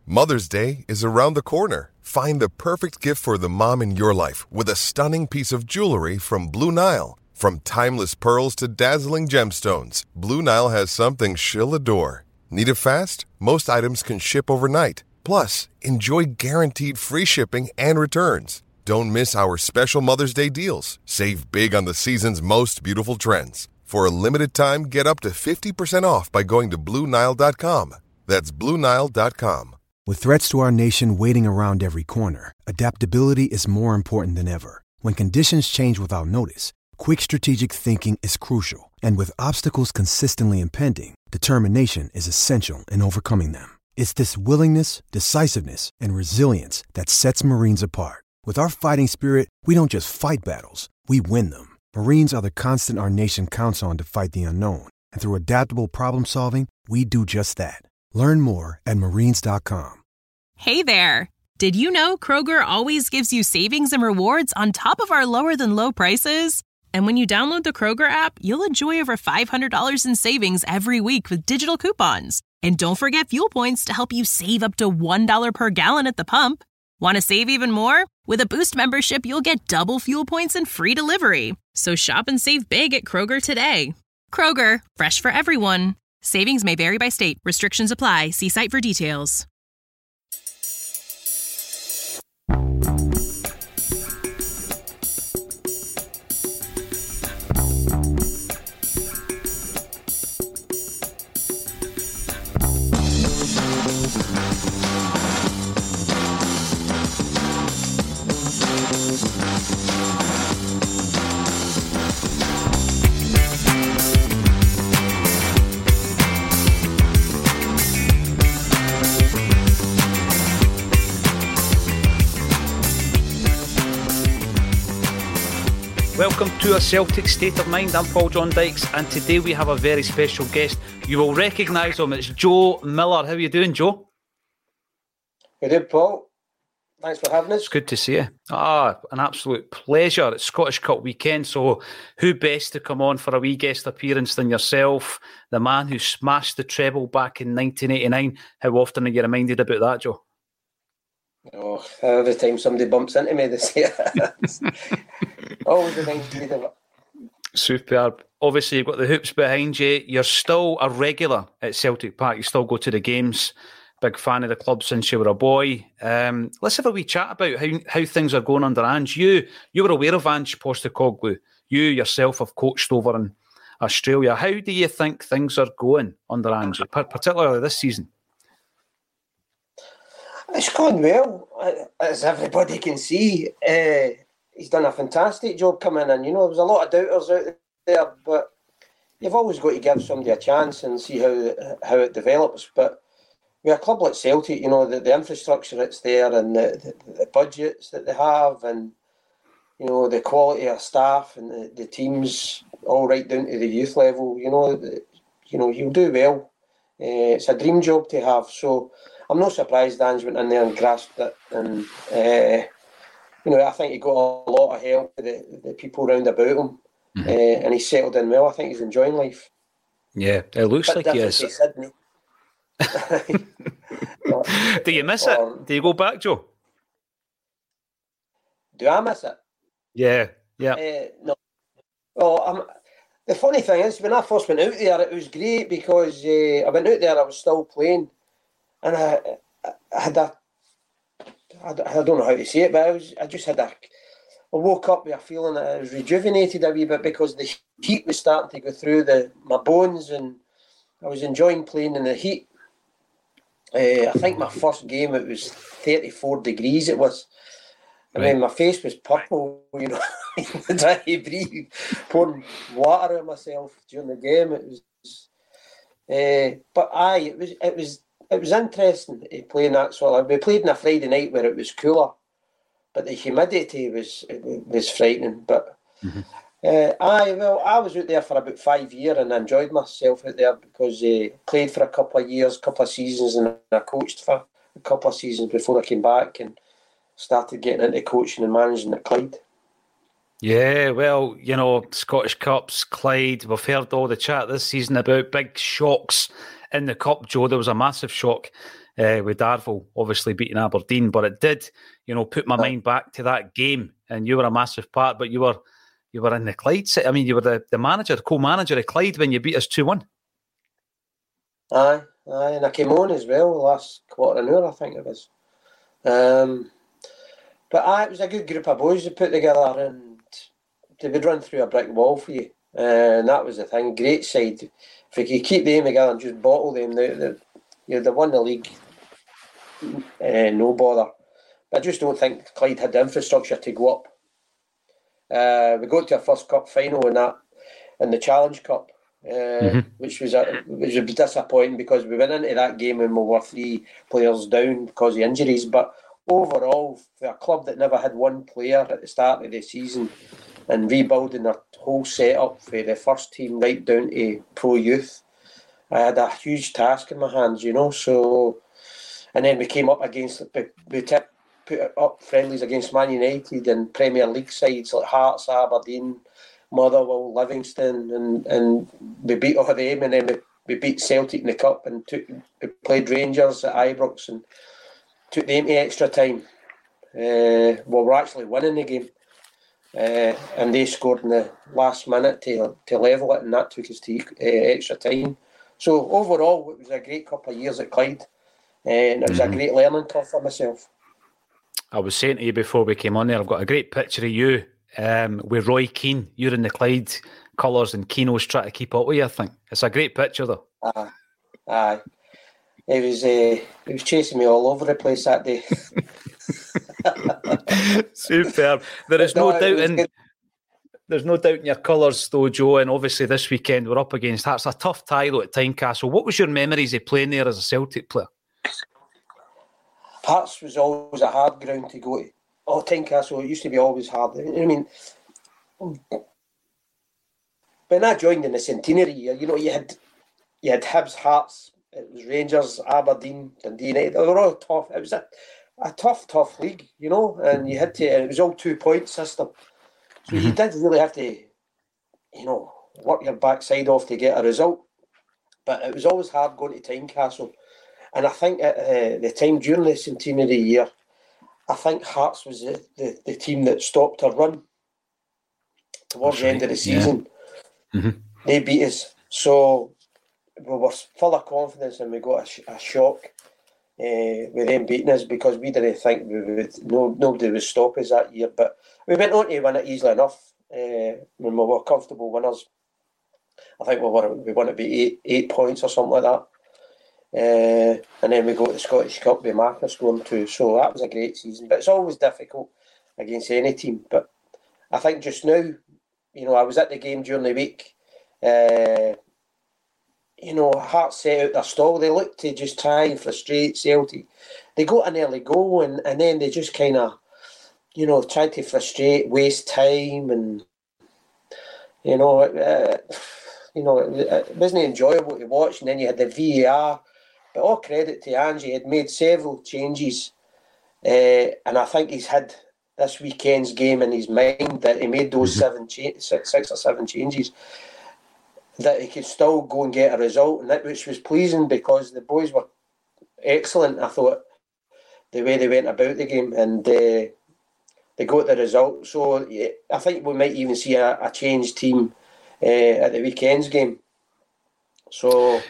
Mother's Day is around the corner. Find the perfect gift for the mom in your life with a stunning piece of jewelry from Blue Nile. From timeless pearls to dazzling gemstones, Blue Nile has something she'll adore. Need it fast? Most items can ship overnight. Plus, enjoy guaranteed free shipping and returns. Don't miss our special Mother's Day deals. Save big on the season's most beautiful trends. For a limited time, get up to 50% off by going to BlueNile.com. That's BlueNile.com. With threats to our nation waiting around every corner, adaptability is more important than ever. When conditions change without notice, quick strategic thinking is crucial. And with obstacles consistently impending, determination is essential in overcoming them. It's this willingness, decisiveness, and resilience that sets Marines apart. With our fighting spirit, we don't just fight battles, we win them. Marines are the constant our nation counts on to fight the unknown. And through adaptable problem solving, we do just that. Learn more at marines.com. Hey there! Did you know Kroger always gives you savings and rewards on top of our lower-than-low prices? And when you download the Kroger app, you'll enjoy over $500 in savings every week with digital coupons. And don't forget fuel points to help you save up to $1 per gallon at the pump. Want to save even more? With a Boost membership, you'll get double fuel points and free delivery. So shop and save big at Kroger today. Kroger, fresh for everyone. Savings may vary by state. Restrictions apply. See site for details. Welcome to A Celtic State of Mind. I'm Paul John Dykes, and today we have a very special guest. You will recognise him. It's Joe Miller. How are you doing, Joe? Good day, Paul. Thanks for having us. It's good to see you. An absolute pleasure. It's Scottish Cup weekend, so who best to come on for a wee guest appearance than yourself, the man who smashed the treble back in 1989. How often are you reminded about that, Joe? Oh, every time somebody bumps into me, they say it. Always reminds me of it. Superb. Obviously, you've got the hoops behind you. You're still a regular at Celtic Park. You still go to the games. Big fan of the club since you were a boy. Let's have a wee chat about how things are going under Ange. You were aware of Ange Postecoglou. You yourself have coached over in Australia. How do you think things are going under Ange, particularly this season? It's gone well, as everybody can see. He's done a fantastic job coming in. You know, there was a lot of doubters out there, but you've always got to give somebody a chance and see how it develops. But with a club like Celtic, you know, the infrastructure that's there and the budgets that they have and, you know, the quality of staff and the teams all right down to the youth level, you know, you'll do well. It's a dream job to have. So I'm not surprised Ange went in there and grasped it. And, you know, I think he got a lot of help with the people round about him. Mm-hmm. And he's settled in well. I think he's enjoying life. Yeah, it looks like he is. Sydney. Do you miss it? Do you go back, Joe? Do I miss it? Yeah. No. Well, the funny thing is, when I first went out there, it was great because I went out there, I was still playing. And I don't know how to say it, but I woke up with a feeling that I was rejuvenated a wee bit because the heat was starting to go through my bones and I was enjoying playing in the heat. I think my first game, it was 34 degrees it was. I mean, my face was purple, you know, trying to breathe, pouring water on myself during the game. It was interesting to play in that sort of. We played on a Friday night where it was cooler, but the humidity was frightening. But I was out there for about 5 years and I enjoyed myself out there because I played for a couple of years, couple of seasons, and I coached for a couple of seasons before I came back and started getting into coaching and managing at Clyde. Yeah, well, you know, Scottish Cups, Clyde, we've heard all the chat this season about big shocks in the Cup, Joe. There was a massive shock with Darvel obviously beating Aberdeen, but it did, put my mind back to that game, and you were a massive part. But you were in the Clyde. I mean, you were the manager, the co-manager of Clyde when you beat us 2-1. Aye, and I came on as well the last quarter of an hour, I think it was. But it was a good group of boys to put together, and they would run through a brick wall for you. And that was the thing. Great side. If you could keep them together and just bottle them, they won the league. No bother. But I just don't think Clyde had the infrastructure to go up. We got to our first cup final in the Challenge Cup, which was disappointing because we went into that game and we were 3 players down because of injuries. But overall, for a club that never had one player at the start of the season and rebuilding their whole setup for the first team right down to pro youth, I had a huge task in my hands, So, and then we came up against, we put up friendlies against Man United and Premier League sides like Hearts, Aberdeen, Motherwell, Livingston, and we beat all of them, and then we beat Celtic in the Cup and we played Rangers at Ibrox and took them to extra time. We're actually winning the game. And they scored in the last minute to level it, and that took us to extra time. So overall, it was a great couple of years at Clyde, and it was a great learning curve for myself. I was saying to you before we came on there, I've got a great picture of you with Roy Keane. You're in the Clyde colours and Keano's trying to keep up with you, I think. It's a great picture, though. Aye. He was chasing me all over the place that day. Superb. There's no doubt in your colours, though, Joe. And obviously, this weekend we're up against Hearts. A tough tie, though, at Tynecastle. What was your memories of playing there as a Celtic player? Hearts was always a hard ground to go to. Tynecastle, it used to be always hard. I mean, when I joined in the centenary year, you had Hibs, Hearts, it was Rangers, Aberdeen, Dundee United. They were all tough. It was a tough league, and you had to. And it was all 2-point system, so you did really have to, work your backside off to get a result. But it was always hard going to Tynecastle, and I think at the time during the centenary year, I think Hearts was the team that stopped our run towards the end of the season. Yeah. They beat us, so we were full of confidence, and we got a shock with them beating us because we didn't think nobody would stop us that year. But we went on to win it easily enough when we were comfortable winners. I think we won it by 8 points or something like that. And then we go to the Scottish Cup with Marker scoring 2. So that was a great season. But it's always difficult against any team. But I think just now, I was at the game during the week. Hearts set out their stall. They looked to just try and frustrate Celtic. They got an early goal and then they just kind of, tried to frustrate, waste time, and it wasn't enjoyable to watch. And then you had the VAR. But all credit to Ange, he had made several changes, and I think he's had this weekend's game in his mind that he made those 6 or 7 changes, that he could still go and get a result, and that which was pleasing because the boys were excellent. I thought the way they went about the game, and they got the result. So I think we might even see a changed team at the weekend's game. So.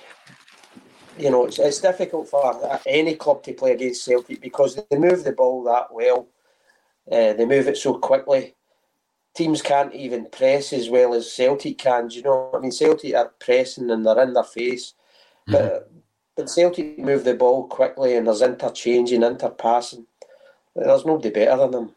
It's difficult for any club to play against Celtic because they move the ball that well. They move it so quickly. Teams can't even press as well as Celtic can. Celtic are pressing and they're in their face. But Celtic move the ball quickly and there's interchanging, interpassing. There's nobody better than them.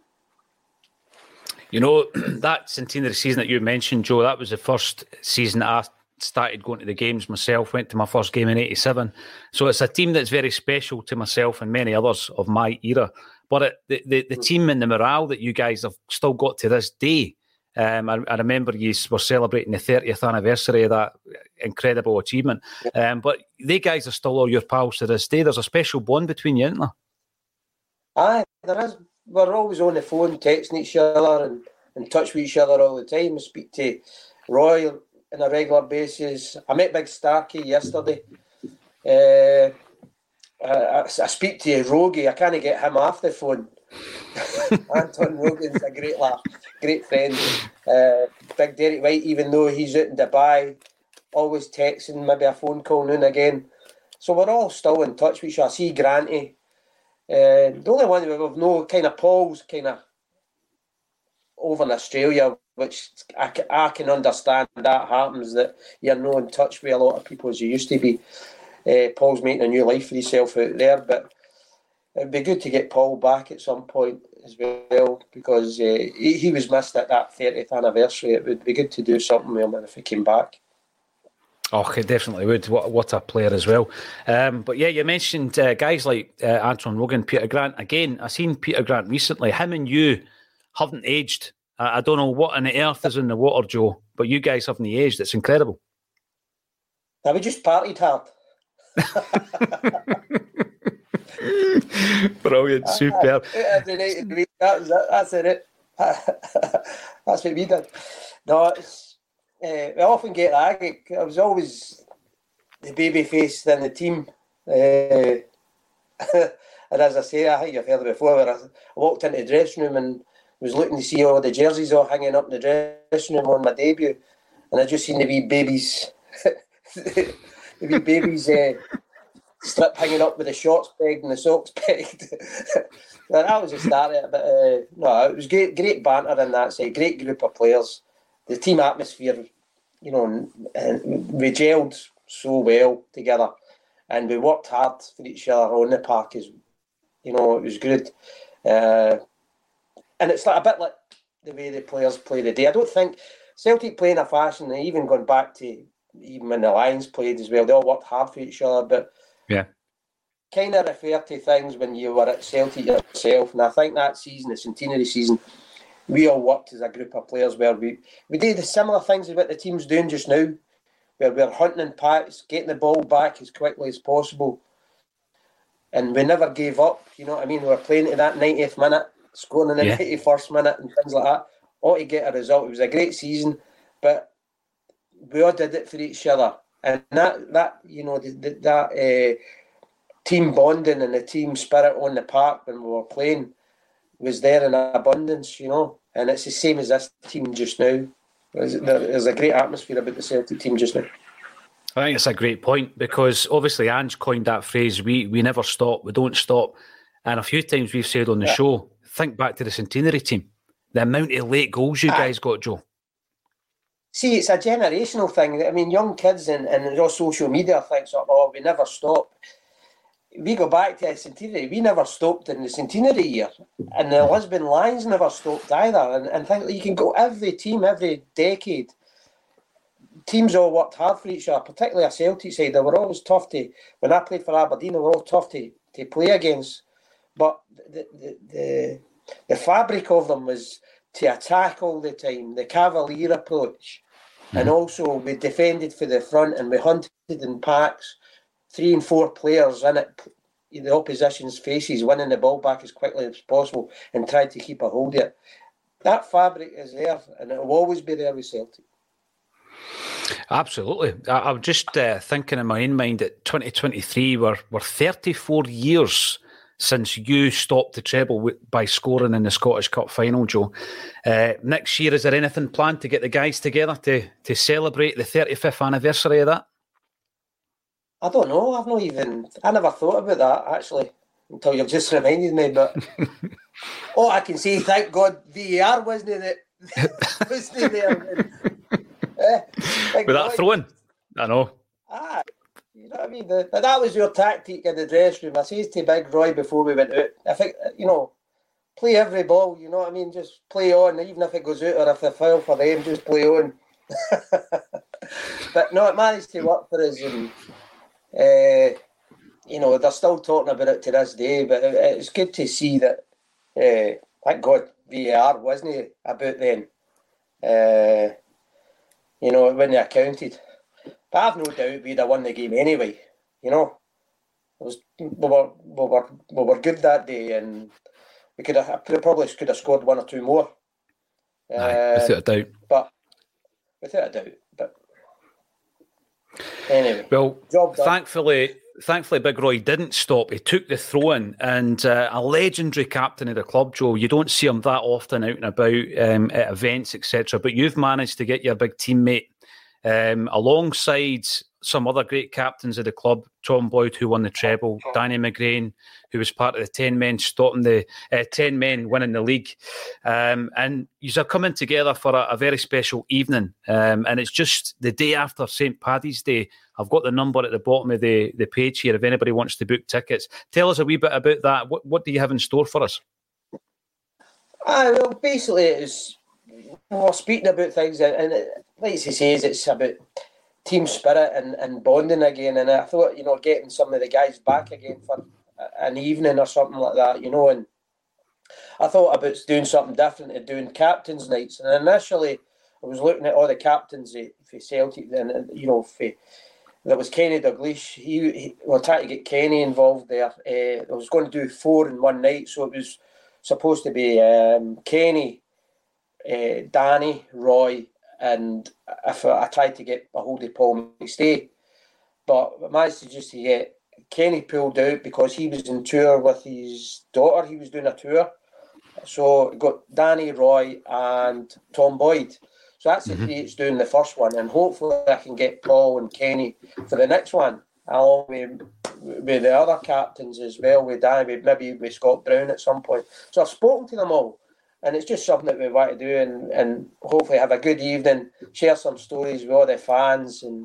That centenary season that you mentioned, Joe, that was the first season I started going to the games myself, went to my first game in 87. So it's a team that's very special to myself and many others of my era. But the team and the morale that you guys have still got to this day, I remember you were celebrating the 30th anniversary of that incredible achievement. But they guys are still all your pals to this day. There's a special bond between you, isn't there? Aye, there is. We're always on the phone, texting each other and in touch with each other all the time. I speak to Roy on a regular basis. I met Big Starkey yesterday. I speak to Rogie. I can't get him off the phone. Anton Rogan's a great laugh, great friend. Big Derek White, even though he's out in Dubai, always texting, maybe a phone call now and again. So we're all still in touch with each other. I see Granty. The only one we've no kind of Paul's kind of over in Australia, which I can understand that happens, that you're not in touch with a lot of people as you used to be. Paul's making a new life for himself out there, but it'd be good to get Paul back at some point as well, because he was missed at that 30th anniversary. It would be good to do something with him if he came back. Oh, he definitely would. What a player as well. But yeah, you mentioned guys like Anton Rogan, Peter Grant. Again, I seen Peter Grant recently. Him and you haven't aged. I don't know what on the earth is in the water, Joe, but you guys haven't aged. It's incredible. Now, we just partied hard. Brilliant, superb. Every night of the week, that's it. That's what we did. No, it's, we often get that. I was always the baby face in the team. And as I say, I think you've heard it before, where I walked into the dressing room and was looking to see all the jerseys all hanging up in the dressing room on my debut, and I just seen the wee babies, the wee babies strip hanging up with the shorts pegged and the socks pegged. That was the start of it. But no, it was great banter in that side, great group of players. The team atmosphere, you know, and we gelled so well together, and we worked hard for each other on the park. As you know, it was good. And it's like a bit like the way the players play today. I don't think Celtic play in a fashion, they even gone back to even when the Lions played as well, they all worked hard for each other, but yeah, kind of refer to things when you were at Celtic yourself. And I think that season, the centenary season, we all worked as a group of players where we did the similar things as what the team's doing just now, where we're hunting in packs, getting the ball back as quickly as possible. And we never gave up, you know what I mean? We were playing to that 90th minute, scoring in the 91st minute and things like that, all to get a result. It was a great season, but we all did it for each other. And that you know, that team bonding and the team spirit on the park when we were playing was there in abundance, you know. And it's the same as this team just now. There's a great atmosphere about the Celtic team just now. I think it's a great point, because obviously Ange coined that phrase, we never stop, we don't stop. And a few times we've said on the show, think back to the centenary team, the amount of late goals you guys got, Joe. See, it's a generational thing. I mean, young kids and all social media think, oh, we never stop. We go back to the centenary. We never stopped in the centenary year. And the Lisbon Lions never stopped either. And think you can go every team, every decade. Teams all worked hard for each other, particularly a Celtic side. They were always tough to, when I played for Aberdeen, they were all tough to play against. But the fabric of them was to attack all the time, the cavalier approach. And also we defended for the front and we hunted in packs, 3 and 4 players in it, the opposition's faces, winning the ball back as quickly as possible and tried to keep a hold of it. That fabric is there and it will always be there with Celtic. Absolutely. I'm just thinking in my own mind that 2023 were 34 years since you stopped the treble by scoring in the Scottish Cup final, Joe. Next year, is there anything planned to get the guys together to celebrate the 35th anniversary of that? I don't know. I never thought about that, actually, until you've just reminded me. But all I can say, thank God, VAR wasn't there. With that throw-in? I know. You know what I mean? But that was your tactic in the dressing room. I says to Big Roy before we went out, I think, you know, play every ball, you know what I mean? Just play on, even if it goes out or if they foul for them, just play on. But no, it managed to work for us. And, you know, they're still talking about it to this day, but it's good to see that, thank God, VAR wasn't about then. You know, when they accounted. But I've no doubt we'd have won the game anyway. You know, we were good that day, and we probably could have scored 1 or 2 more. Without a doubt. Without a doubt. But anyway, well, thankfully thankfully, Big Roy didn't stop. He took the throw-in, and a legendary captain of the club, Joe. You don't see him that often out and about at events, etc. But you've managed to get your big teammate alongside some other great captains of the club, Tom Boyd, who won the treble, Danny McGrain, who was part of the 10 men stopping the 10 men winning the league. And you are coming together for a very special evening. And it's just the day after St. Paddy's Day. I've got the number at the bottom of the page here if anybody wants to book tickets. Tell us a wee bit about that. What do you have in store for us? Well, basically, it's speaking about things, and like he says, it's about team spirit and bonding again. And I thought, getting some of the guys back again for an evening or something like that, and I thought about doing something different and doing captains' nights. And initially, I was looking at all the captains for Celtic, and there was Kenny Dalglish. We were trying to get Kenny involved there. I was going to do 4 in one night, so it was supposed to be Kenny, Danny, Roy, and if I tried to get a hold of Paul McStay, but I managed to get Kenny pulled out because he was in tour with his daughter. He was doing a tour, so got Danny, Roy, and Tom Boyd. So that's the three that's doing the first one, and hopefully I can get Paul and Kenny for the next one, along with the other captains as well, with Danny, maybe with Scott Brown at some point. So I've spoken to them all, and it's just something that we want to do, and hopefully have a good evening, share some stories with all the fans, and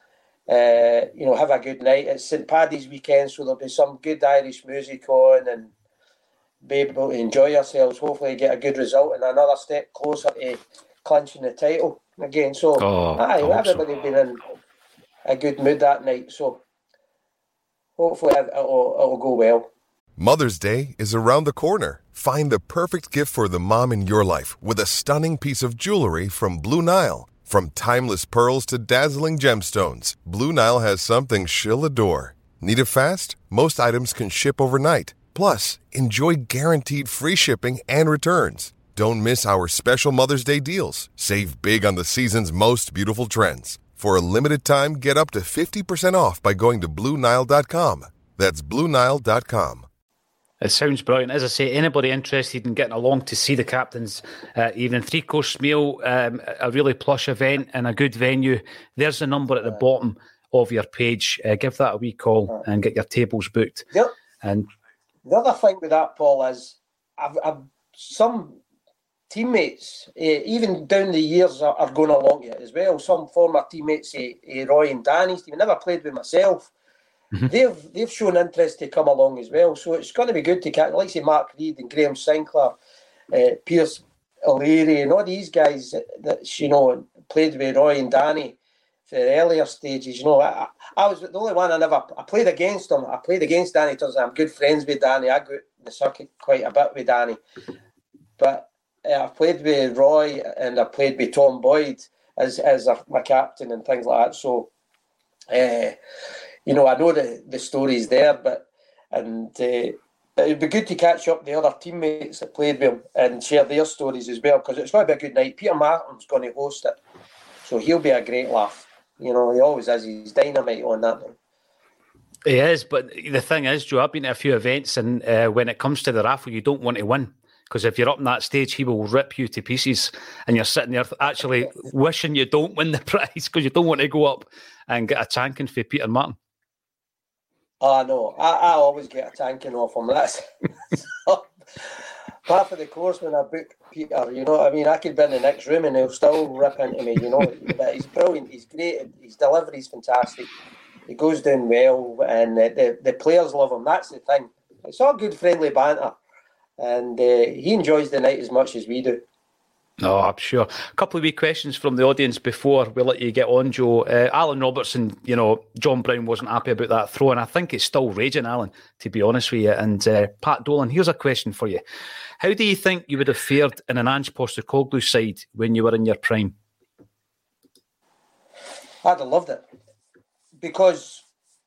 have a good night. It's St. Paddy's weekend, so there'll be some good Irish music on, and be able to enjoy yourselves. Hopefully get a good result and another step closer to clinching the title again. So everybody been in a good mood that night, so hopefully it'll go well. Mother's Day is around the corner. Find the perfect gift for the mom in your life with a stunning piece of jewelry from Blue Nile. From timeless pearls to dazzling gemstones, Blue Nile has something she'll adore. Need it fast? Most items can ship overnight. Plus, enjoy guaranteed free shipping and returns. Don't miss our special Mother's Day deals. Save big on the season's most beautiful trends. For a limited time, get up to 50% off by going to BlueNile.com. That's BlueNile.com. It sounds brilliant. As I say, anybody interested in getting along to see the captains, even 3-course meal, a really plush event and a good venue, there's the number at the bottom of your page. Give that a wee call and get your tables booked. Yep. And the other thing with that, Paul, is I've some teammates, even down the years, are going along it as well. Some former teammates, Roy and Danny, Steve, never played with myself. They've shown interest to come along as well. So it's going to be good to catch, like say Mark Reed and Graham Sinclair, Pierce O'Leary, and all these guys that played with Roy and Danny for the earlier stages. I was the only one I played against them. I played against Danny because I'm good friends with Danny. I go the circuit quite a bit with Danny, but I've played with Roy and I played with Tom Boyd as my captain and things like that. So, I know the stories there, it'd be good to catch up with the other teammates that played with him and share their stories as well, because it's going to be a good night. Peter Martin's going to host it, so he'll be a great laugh. He always is. He's dynamite on that one. He is, but the thing is, Joe, I've been to a few events, and when it comes to the raffle, you don't want to win. Because if you're up on that stage, he will rip you to pieces, and you're sitting there actually wishing you don't win the prize because you don't want to go up and get a tanking for Peter Martin. Oh, no. I always get a tanking off him. That's part of the course when I book Peter, you know what I mean? I could be in the next room and he'll still rip into me, But he's brilliant. He's great. His delivery's fantastic. He goes down well, and the players love him. That's the thing. It's all good, friendly banter. And he enjoys the night as much as we do. No, I'm sure. A couple of wee questions from the audience before we let you get on, Joe. Alan Robertson, John Brown wasn't happy about that throw, and I think it's still raging, Alan, to be honest with you. And Pat Dolan, here's a question for you. How do you think you would have fared in an Ange Postecoglou side when you were in your prime? I'd have loved it. Because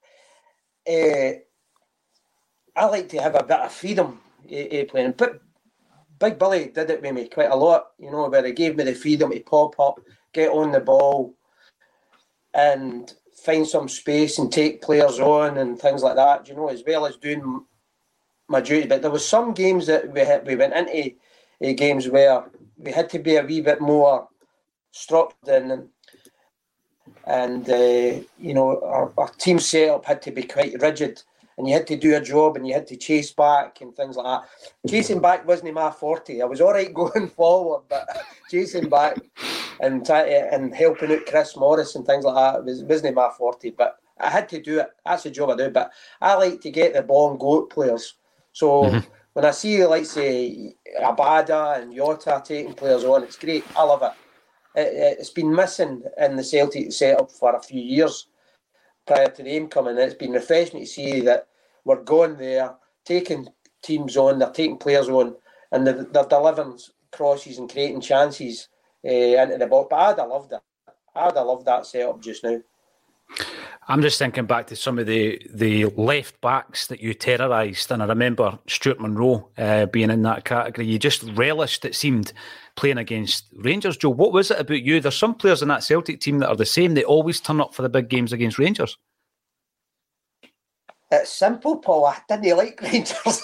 I like to have a bit of freedom playing. But Big Billy did it with me quite a lot, where he gave me the freedom to pop up, get on the ball, and find some space and take players on and things like that, as well as doing my duty. But there was some games that we went into games where we had to be a wee bit more structured and our team setup had to be quite rigid, and you had to do a job and you had to chase back and things like that. Chasing back wasn't my forte. I was all right going forward, but chasing back and helping out Chris Morris and things like that wasn't my forte. But I had to do it. That's the job I do. But I like to get the ball and go at players. So when I see, like, say, Abada and Jota taking players on, it's great. I love it. It's been missing in the Celtic setup for a few years prior to them coming. It's been refreshing to see that we're going there, taking teams on, they're taking players on, and they're delivering crosses and creating chances into the box. But I'd have loved it. I'd have loved that setup just now. I'm just thinking back to some of the left backs that you terrorised, and I remember Stuart Monroe being in that category. You just relished, it seemed, playing against Rangers. Joe, what was it about you? There's some players in that Celtic team that are the same. They always turn up for the big games against Rangers. It's simple, Paul. I didn't like Rangers.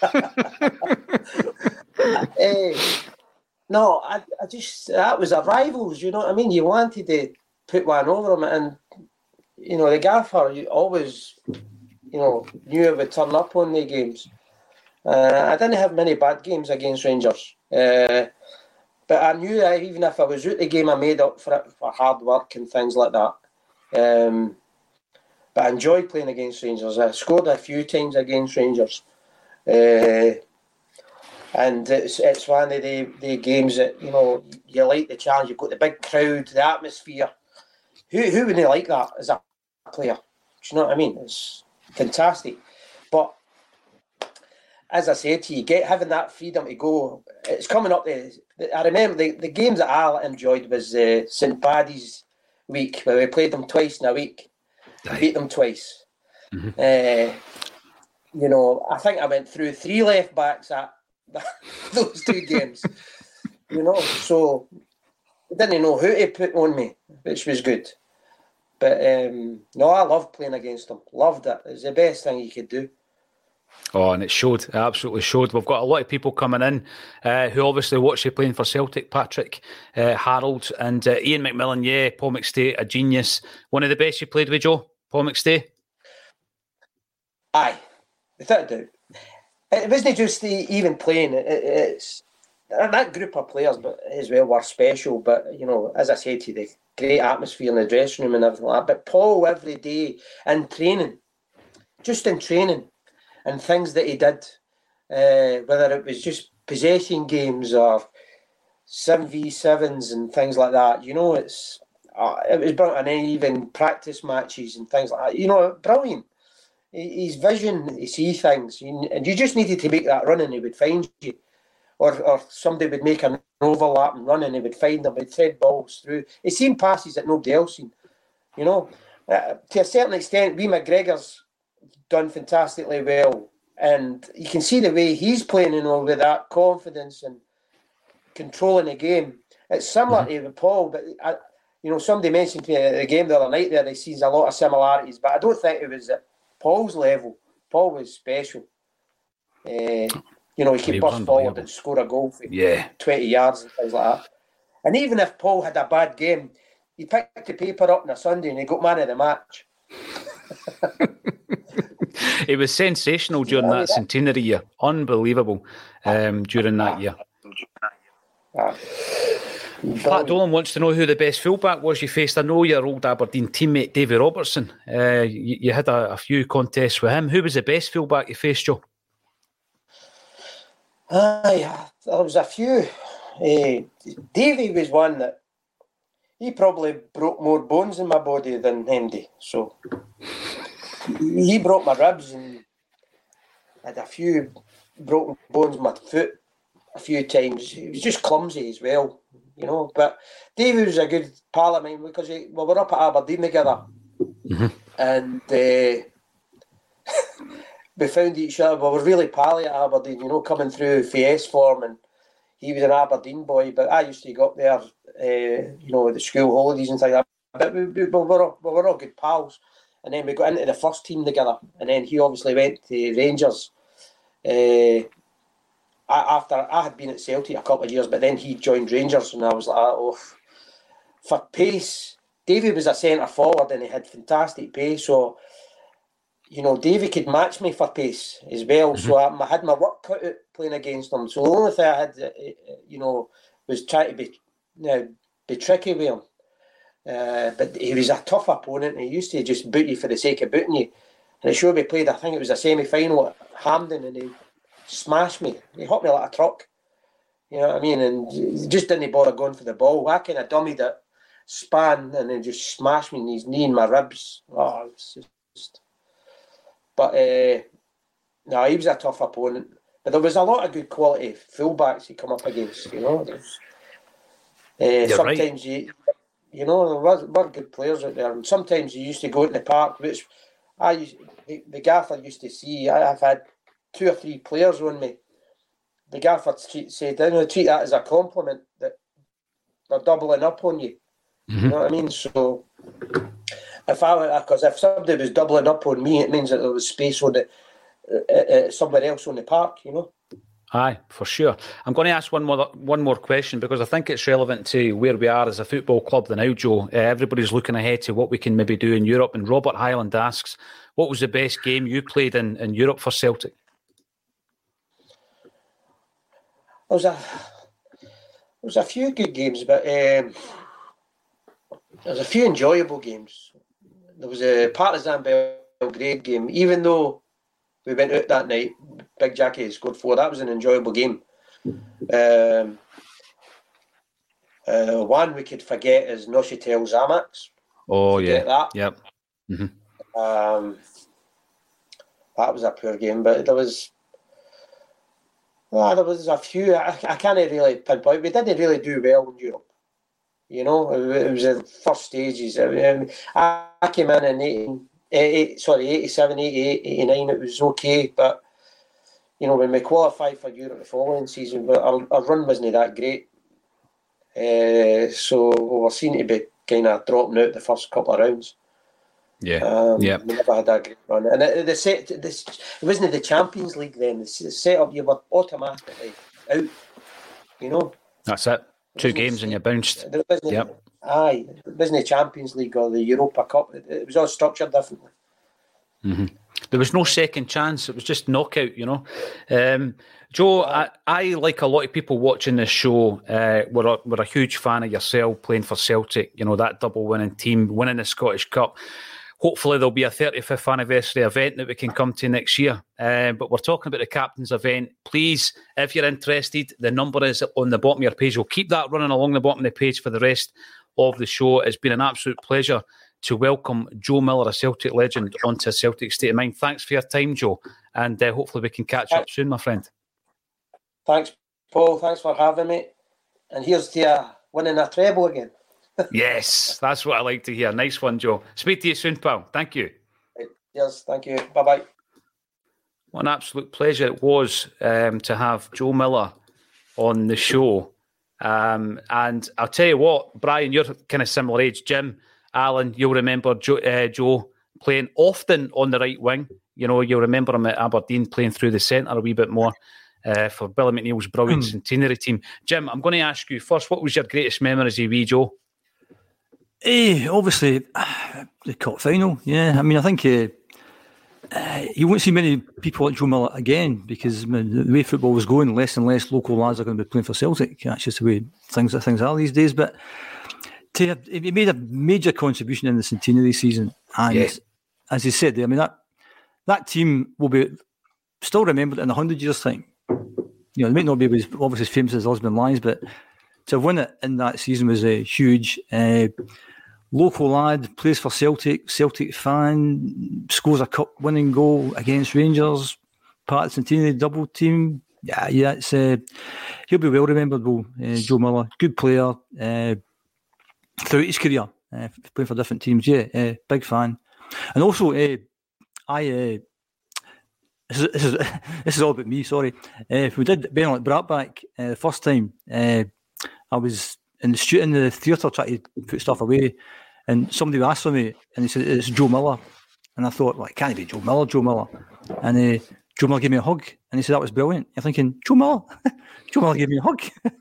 No, I just, that was our rivals, you know what I mean? You wanted to put one over them, and the gaffer always, knew it would turn up on the games. I didn't have many bad games against Rangers. But I knew that even if I was out the game, I made up for it for hard work and things like that. But I enjoyed playing against Rangers. I scored a few times against Rangers. And it's one of the games that, you like the challenge. You've got the big crowd, the atmosphere. Who wouldn't like that as a player? Do you know what I mean? It's fantastic. But as I said to you, having that freedom to go, it's coming up there. I remember the games that I enjoyed was St Paddy's week, where we played them twice in a week. Beat them twice. Mm-hmm. I think I went through 3 left backs at those 2 games. So I didn't know who to put on me, which was good. But no, I loved playing against them. Loved it. It was the best thing you could do. Oh, and it showed. It absolutely showed. We've got a lot of people coming in who obviously watch you playing for Celtic. Patrick, Harold, and Ian McMillan. Yeah, Paul McStay, a genius. One of the best you played with, Joe? Paul McStay? Aye, without a doubt. It wasn't just even playing. It's that group of players, but as well, were special. But as I said to you, the great atmosphere in the dressing room and everything like that. But Paul, every day in training, just in training, and things that he did, whether it was just possession games or 7v7s and things like that, it was brilliant. And then even practice matches and things like that, brilliant. His vision, he see things, and you just needed to make that run and he would find you. Or somebody would make an overlap and run and he would find them, he'd thread balls through. He'd seen passes that nobody else seen, to a certain extent, McGregor's done fantastically well, and you can see the way he's playing with that confidence and controlling the game. It's similar to Paul, but somebody mentioned to me at the game the other night there, he sees a lot of similarities, but I don't think it was at Paul's level. Paul was special. He could burst forward and score a goal for 20 yards and things like that. And even if Paul had a bad game, he picked the paper up on a Sunday and he got man of the match. It was sensational during that centenary year. Unbelievable during that year. Pat Dolan wants to know who the best fullback was you faced. I know your old Aberdeen teammate Davy Robertson. You had a few contests with him. Who was the best fullback you faced, Joe? There was a few. Davy was one that he probably broke more bones in my body than Hendy. So he broke my ribs and had a few broken bones in my foot a few times. He was just clumsy as well, But Davy was a good pal of mine because we were up at Aberdeen together. Mm-hmm. And we found each other. We were really pally at Aberdeen, coming through FS form, and he was an Aberdeen boy, but I used to go up there, the school holidays and things like that. bit. We were all good pals. And then we got into the first team together. And then he obviously went to Rangers. After I had been at Celtic a couple of years, but then he joined Rangers, and I was like, oh, for pace. Davy was a centre forward and he had fantastic pace. So, Davy could match me for pace as well. Mm-hmm. So I had my work cut out playing against him. So the only thing I had, was trying to be tricky with him. But he was a tough opponent, and he used to just boot you for the sake of booting you. And it showed we played, I think it was a semi-final at Hampden, and he smashed me. He hit me like a truck. You know what I mean? And he just didn't bother going for the ball. I kind of dummied it, span, and then just smashed me in his knee and my ribs. Oh, it was just... But, no, he was a tough opponent. But there was a lot of good quality fullbacks he come up against, sometimes right. There were good players out there. And sometimes you used to go in the park, which the gaffer used to see. I've had 2 or 3 players on me. The gaffer said, treat that as a compliment, that they're doubling up on you. Mm-hmm. You know what I mean? So, if somebody was doubling up on me, it means that there was space on somewhere else on the park, Aye, for sure. I'm going to ask one more question, because I think it's relevant to where we are as a football club now, Joe. Everybody's looking ahead to what we can maybe do in Europe. And Robert Highland asks, what was the best game you played in Europe for Celtic? There was a few good games, but there was a few enjoyable games. There was a Partizan Belgrade game, even though we went out that night, Big Jackie scored 4. That was an enjoyable game. One we could forget is Neuchâtel Xamax. Oh, yeah. That. Yep. Mm-hmm. That was a poor game, but there was a few. I can't really pinpoint. We didn't really do well in Europe. It was the first stages. I came in 87, 88, 89, it was okay. But, when we qualified for Europe the following season, our run wasn't that great. So we were seen to be kind of dropping out the first couple of rounds. Yeah. We never had that great run. And it wasn't the Champions League then. The setup, you were automatically out, That's it. 2 games and you bounced. Yep. Aye, it wasn't the Champions League or the Europa Cup. It was all structured differently. Mm-hmm. There was no second chance. It was just knockout, Joe, I like a lot of people watching this show, we're a huge fan of yourself playing for Celtic, that double winning team, winning the Scottish Cup. Hopefully there'll be a 35th anniversary event that we can come to next year. But we're talking about the captain's event. Please, if you're interested, the number is on the bottom of your page. We'll keep that running along the bottom of the page for the rest of the show. It's been an absolute pleasure to welcome Joe Miller, a Celtic legend, onto Celtic State of Mind. Thanks for your time, Joe. And hopefully we can catch up soon, my friend. Thanks, Paul. Thanks for having me. And here's to winning a treble again. Yes, that's what I like to hear. Nice one, Joe. Speak to you soon, pal. Thank you. Yes, thank you. Bye-bye. What an absolute pleasure it was to have Joe Miller on the show. And I'll tell you what, Brian, you're kind of similar age. Jim, Alan, you'll remember Joe playing often on the right wing. You'll remember him at Aberdeen playing through the centre a wee bit more for Billy McNeil's brilliant centenary team. Jim, I'm going to ask you first, what was your greatest memories of wee Joe? Obviously, the cup final. Yeah, I mean, I think you won't see many people like Joe Miller again, because the way football was going, less and less local lads are going to be playing for Celtic. That's just the way things are these days. But he made a major contribution in the centenary season, and as he said, I mean that team will be still remembered in 100 years' time. They might not be obviously as famous as Osmond Lies, but to win it in that season was huge. Local lad, plays for Celtic fan, scores a cup-winning goal against Rangers, part of the centenary double team. Yeah, it's he'll be well remembered, Joe Miller. Good player throughout his career, playing for different teams. Yeah, big fan. And also, this is all about me, sorry. We did Bernard Bratback the first time. I was in the theatre trying to put stuff away, And somebody asked for me, and he said, it's Joe Miller. And I thought, well, it can't be Joe Miller. And Joe Miller gave me a hug, and he said, that was brilliant. You're thinking, Joe Miller? Joe Miller gave me a hug.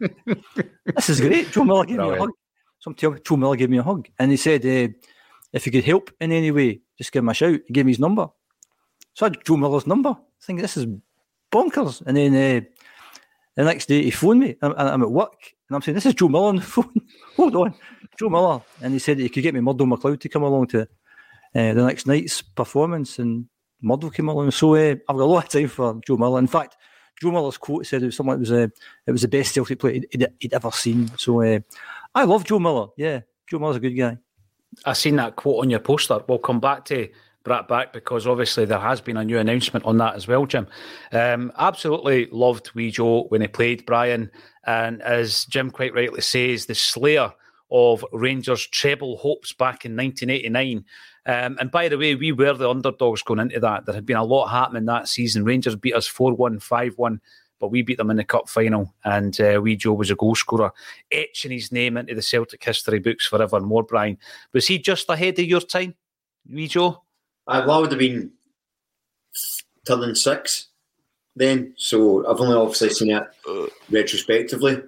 This is great. Joe Miller gave me a hug. Joe Miller gave me a hug. And he said, if you could help in any way, just give him a shout. He gave me his number. So I had Joe Miller's number. I think this is bonkers. And then the next day he phoned me. I'm at work, and I'm saying, this is Joe Miller on the phone. Hold on. Joe Miller. And he said he could get me Murdo McLeod to come along to the next night's performance, and Murdo came along. So I've got a lot of time for Joe Miller. In fact, Joe Miller's quote said it was something it was the best Celtic player he'd ever seen. So I love Joe Miller. Yeah, Joe Miller's a good guy. I seen that quote on your poster. We'll come back to Brat Back because obviously there has been a new announcement on that as well, Jim. Absolutely loved wee Joe when he played, Brian. And as Jim quite rightly says, the slayer of Rangers' treble hopes back in 1989. And by the way, we were the underdogs going into that. There had been a lot happening that season. Rangers beat us 4-1, 5-1, but we beat them in the cup final. And wee Joe was a goal scorer, etching his name into the Celtic history books forevermore, Brian. Was he just ahead of your time, wee Joe? I would have been turning 6 then, so I've only obviously seen it retrospectively.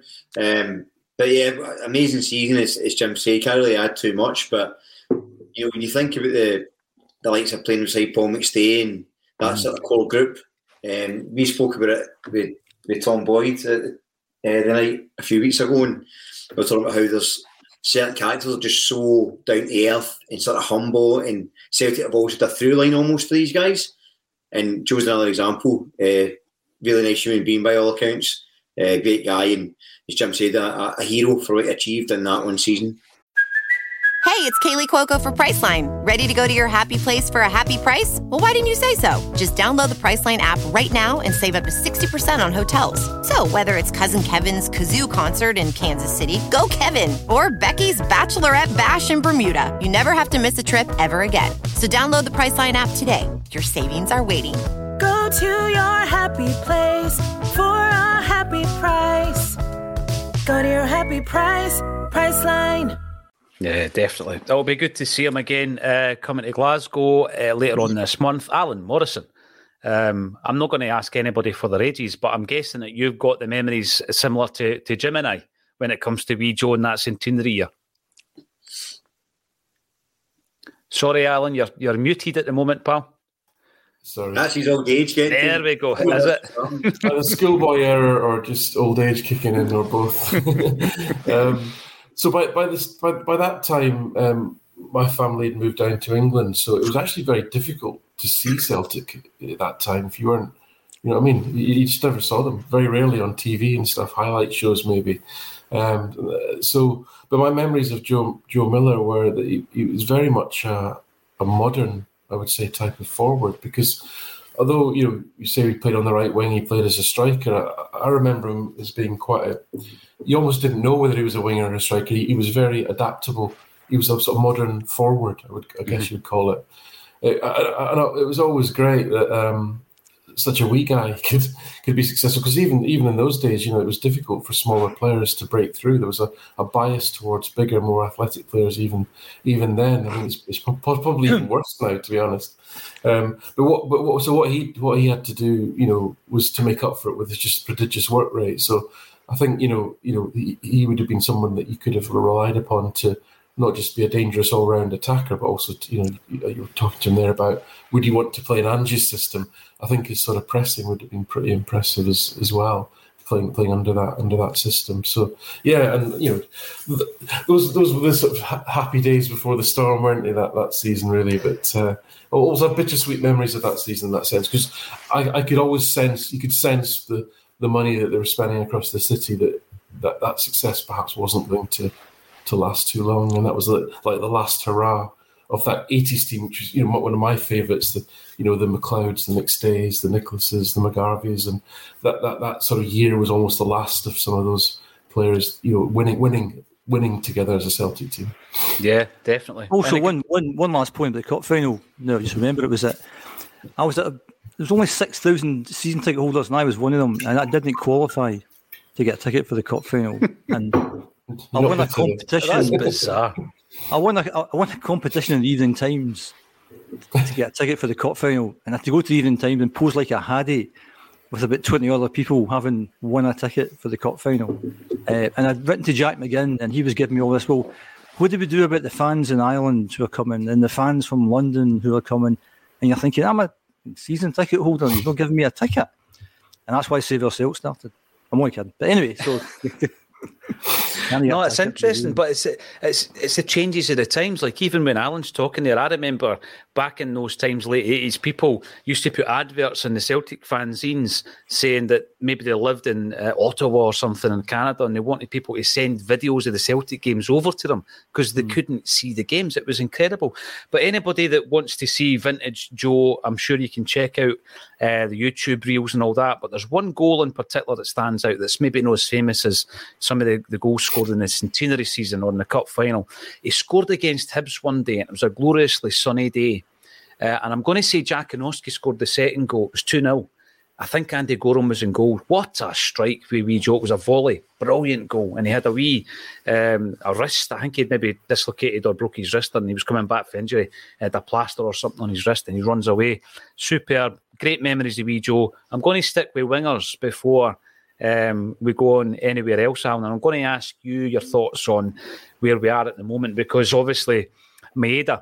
But yeah, amazing season, as Jim said. You can't really add too much, but you know, when you think about the likes of playing beside Paul McStay and that sort of core group, we spoke about it with Tom Boyd the night a few weeks ago, and we were talking about how there's certain characters are just so down to earth and sort of humble, and Celtic have always had a through line almost to these guys. And Joe's another example. Really nice human being by all accounts. Great guy, and as Jim said, a hero for what he achieved in that one season. Hey, it's Kaylee Cuoco for Priceline. Ready to go to your happy place for a happy price? Well, why didn't you say so? Just download the Priceline app right now and save up to 60% on hotels. So whether it's Cousin Kevin's Kazoo Concert in Kansas City, go Kevin, or Becky's Bachelorette Bash in Bermuda, you never have to miss a trip ever again. So download the Priceline app today. Your savings are waiting. Go to your happy place for a happy price. Go to your happy price, Priceline. Yeah, definitely. It'll be good to see him again coming to Glasgow later on this month. Alan Morrison. I'm not going to ask anybody for their ages, but I'm guessing that you've got the memories similar to Jim and I when it comes to wee Joe in that centenary year. Sorry, Alan, you're muted at the moment, pal. Sorry. That's his old age getting. There we go. Is it? A schoolboy error or just old age kicking in, or both. So by that time, my family had moved down to England, so it was actually very difficult to see Celtic at that time. If you weren't, you know what I mean, you just never saw them. Very rarely on TV and stuff, highlight shows maybe. But my memories of Joe Miller were that he was very much a modern, I would say, type of forward, because although you say he played on the right wing, he played as a striker. I remember him as being you almost didn't know whether he was a winger or a striker. He was very adaptable. He was a sort of modern forward, I guess you'd call it. It was always great that such a wee guy could be successful, because even in those days, it was difficult for smaller players to break through. There was a bias towards bigger, more athletic players even then. I mean, it's probably even worse now, to be honest. What he had to do, was to make up for it with his just prodigious work rate. So I think he would have been someone that you could have relied upon to not just be a dangerous all-round attacker, but also you were talking to him there about would you want to play an Ange's system. I think his sort of pressing would have been pretty impressive as well, playing under that system. So yeah, and those were the sort of happy days before the storm, weren't they? That season really, but also bittersweet memories of that season in that sense, because I could always sense the money that they were spending across the city, that success perhaps wasn't going to last too long, and that was like the last hurrah of that 80s team, which was one of my favourites. The McLeods, the McStays, the Nicholases, the McGarveys, and that sort of year was almost the last of some of those players, winning together as a Celtic team. Yeah, definitely. Also, one last point about the cup final. No, I just remember it was that there was only 6,000 season ticket holders, and I was one of them, and I didn't qualify to get a ticket for the cup final. And I won a competition. That's bizarre. I won a competition in the Evening Times to get a ticket for the cup final, and I had to go to the Evening Times and pose like a Haddy with about 20 other people having won a ticket for the cup final. And I'd written to Jack McGinn, and he was giving me all this. Well, what do we do about the fans in Ireland who are coming, and the fans from London who are coming? And you're thinking, I'm a season ticket holder, and you're not giving me a ticket. And that's why Save Yourself started. I'm only kidding. But anyway, so... No, it's interesting, but it's the changes of the times. Like even when Alan's talking there, I remember back in those times, late 80s, people used to put adverts in the Celtic fanzines saying that maybe they lived in Ottawa or something in Canada, and they wanted people to send videos of the Celtic games over to them because they couldn't see the games. It was incredible. But anybody that wants to see vintage Joe, I'm sure you can check out the YouTube reels and all that. But there's one goal in particular that stands out that's maybe not as famous as some of the goals scored in the centenary season or in the cup final. He scored against Hibs one day, and it was a gloriously sunny day. And I'm going to say Jankowski scored the second goal. It was 2-0. I think Andy Gorham was in goal. What a strike, wee Joe. It was a volley. Brilliant goal. And he had a wrist. I think he'd maybe dislocated or broke his wrist, and he was coming back for injury. He had a plaster or something on his wrist, and he runs away. Superb. Great memories of wee Joe. I'm going to stick with wingers before we go on anywhere else, Alan. And I'm going to ask you your thoughts on where we are at the moment, because obviously Maeda,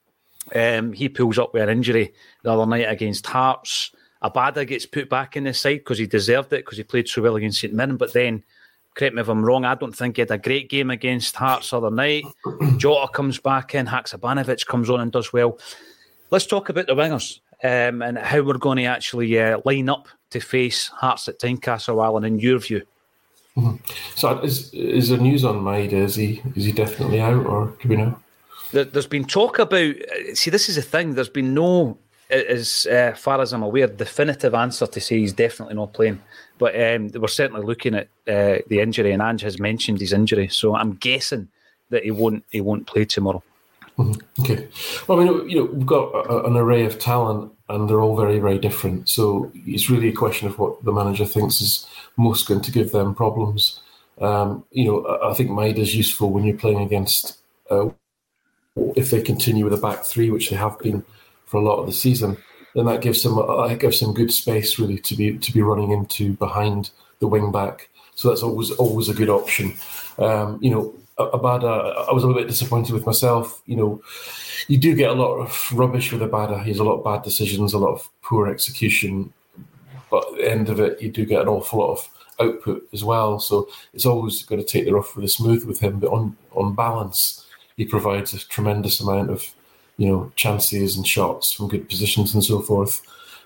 he pulls up with an injury the other night against Hearts. Abada gets put back in the side because he deserved it, because he played so well against St Mirren. But then, correct me if I'm wrong, I don't think he had a great game against Hearts the other night. Jota comes back in, Haksabanovic comes on and does well. Let's talk about the wingers and how we're going to actually line up to face Hearts at Tynecastle, Alan, in your view. Mm-hmm. So is there news on Maeda? Is he definitely out, or do we know? There's been talk about... See, this is the thing. There's been no... as far as I'm aware, definitive answer to say he's definitely not playing. But we're certainly looking at the injury, and Ange has mentioned his injury, so I'm guessing that he won't play tomorrow. Mm-hmm. Okay. Well, I mean, we've got an array of talent, and they're all very, very different. So it's really a question of what the manager thinks is most going to give them problems. I think Maeda's useful when you're playing against, if they continue with a back three, which they have been for a lot of the season, then that gives them good space really to be running into behind the wing back. So that's always a good option. Abada, I was a little bit disappointed with myself. You do get a lot of rubbish with Abada. He has a lot of bad decisions, a lot of poor execution, but at the end of it, you do get an awful lot of output as well. So it's always got to take the rough with the smooth with him. But on balance, he provides a tremendous amount of chances and shots from good positions and so forth.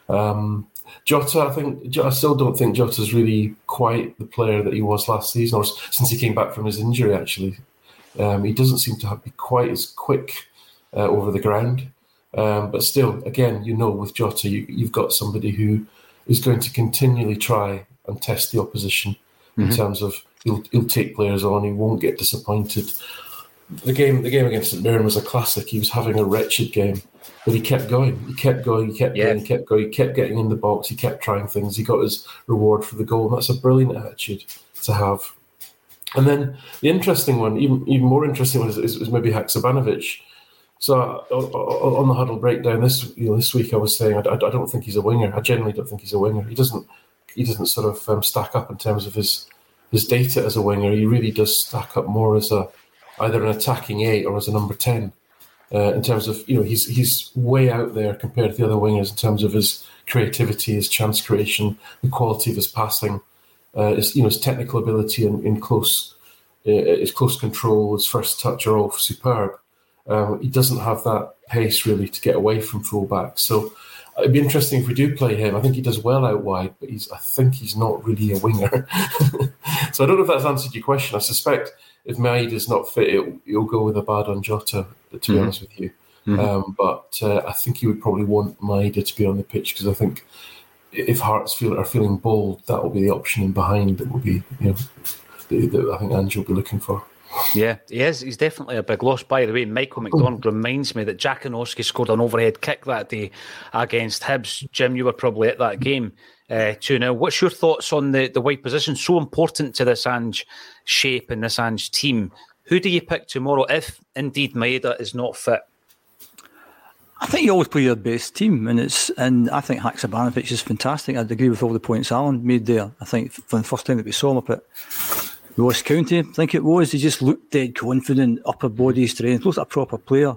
Jota, I still don't think Jota's really quite the player that he was last season, or since he came back from his injury, actually. He doesn't seem to be quite as quick over the ground. But still, again, with Jota, you've got somebody who is going to continually try and test the opposition in terms of he'll take players on, he won't get disappointed. The game against St Mirren was a classic. He was having a wretched game, but he kept going. He kept going. He kept getting in the box. He kept trying things. He got his reward for the goal. And that's a brilliant attitude to have. And then the interesting one, even more interesting one, is maybe Haksabanovic. So on the Huddle breakdown this week, I was saying I don't think he's a winger. I generally don't think he's a winger. He doesn't sort of stack up in terms of his data as a winger. He really does stack up more as either an attacking 8 or as a number 10. In terms of, he's way out there compared to the other wingers in terms of his creativity, his chance creation, the quality of his passing, his technical ability in close control, his first touch are all superb. He doesn't have that pace really to get away from fullback. So it'd be interesting if we do play him. I think he does well out wide, but I think he's not really a winger. So I don't know if that's answered your question. I suspect if Maeda's not fit, you'll go with Abada and Jota, to be honest with you. Mm-hmm. But I think you would probably want Maeda to be on the pitch, because I think if Hearts are feeling bold, that will be the option in behind that will be, that I think Ange will be looking for. Yeah, he is. He's definitely a big loss. By the way, Michael McDonald reminds me that Jankowski scored an overhead kick that day against Hibs. Jim, you were probably at that game. 2-0. What's your thoughts on the wide position? So important to this Ange shape and this Ange team. Who do you pick tomorrow if indeed Maeda is not fit? I think you always play your best team, and I think Haksabanovic is fantastic. I'd agree with all the points Alan made there. I think from the first time that we saw him up at Ross County, I think it was, he just looked dead confident, upper body strength, looks like a proper player.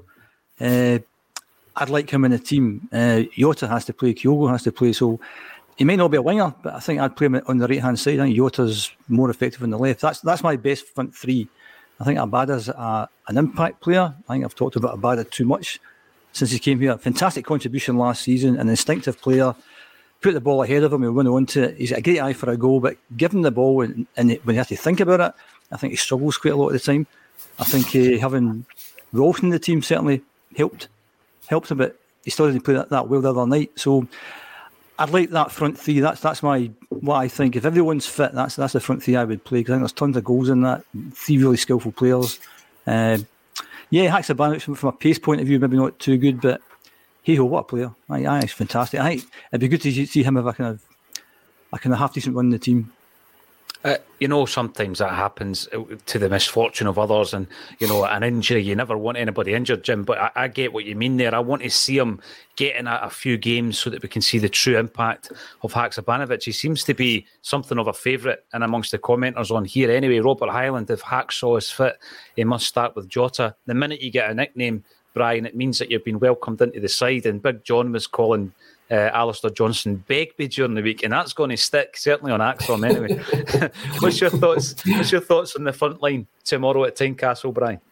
I'd like him in the team. Jota has to play, Kyogo has to play, so he may not be a winger, but I think I'd play him on the right-hand side. I think Jota's more effective on the left. That's my best front three. I think Abada's an impact player. I think I've talked about Abada too much since he came here. Fantastic contribution last season, an instinctive player. Put the ball ahead of him, he'll run on to it. He's got a great eye for a goal, but give him the ball and when you have to think about it, I think he struggles quite a lot of the time. I think having Rolfs in the team certainly helped him, but he still didn't play that well the other night. So I'd like that front three. That's what I think. If everyone's fit, that's the front three I would play, because I think there's tons of goals in that. 3 really skillful players. Haksabanovic from a pace point of view, maybe not too good, but hey-ho, what a player. He's fantastic. I think it'd be good to see him have a kind of half-decent run in the team. Sometimes that happens to the misfortune of others, and, an injury, you never want anybody injured, Jim, but I get what you mean there. I want to see him getting a few games so that we can see the true impact of Haksabanovic. He seems to be something of a favourite, and amongst the commenters on here anyway, Robert Highland, if Hacksaw is fit, he must start with Jota. The minute you get a nickname, Brian, it means that you've been welcomed into the side, and Big John was calling Alistair Johnson Begbie during the week, and that's going to stick, certainly on Axom anyway. What's your thoughts on the front line tomorrow at Tynecastle, Brian?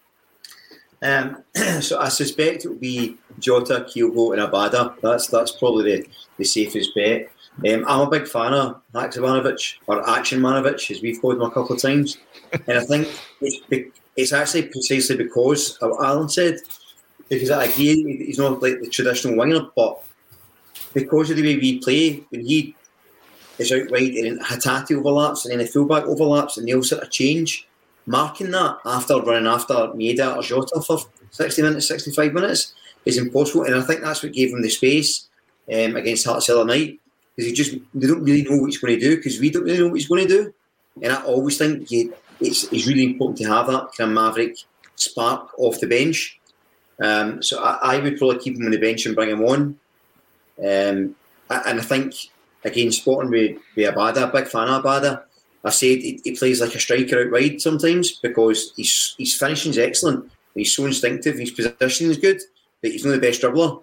So I suspect it will be Jota, Kyogo and Abada. That's probably the safest bet. I'm a big fan of Haksabanovic, or Action Manovic, as we've called him a couple of times, and I think it's actually precisely because of what Alan said, because I agree he's not like the traditional winger, but because of the way we play, when he is out wide and Hatate overlaps and then the fullback overlaps and they'll sort of change, marking that after running after Maeda or Jota for 60 minutes, 65 minutes is impossible, and I think that's what gave him the space against Hearts the other night, because they don't really know what he's going to do, because we don't really know what he's going to do, and I always think it's really important to have that kind of maverick spark off the bench. So I would probably keep him on the bench and bring him on. And I think, again, spotting with Abada, big fan of Abada. I said he plays like a striker out wide sometimes, because his finishing's excellent. He's so instinctive, his positioning is good, but he's not the best dribbler.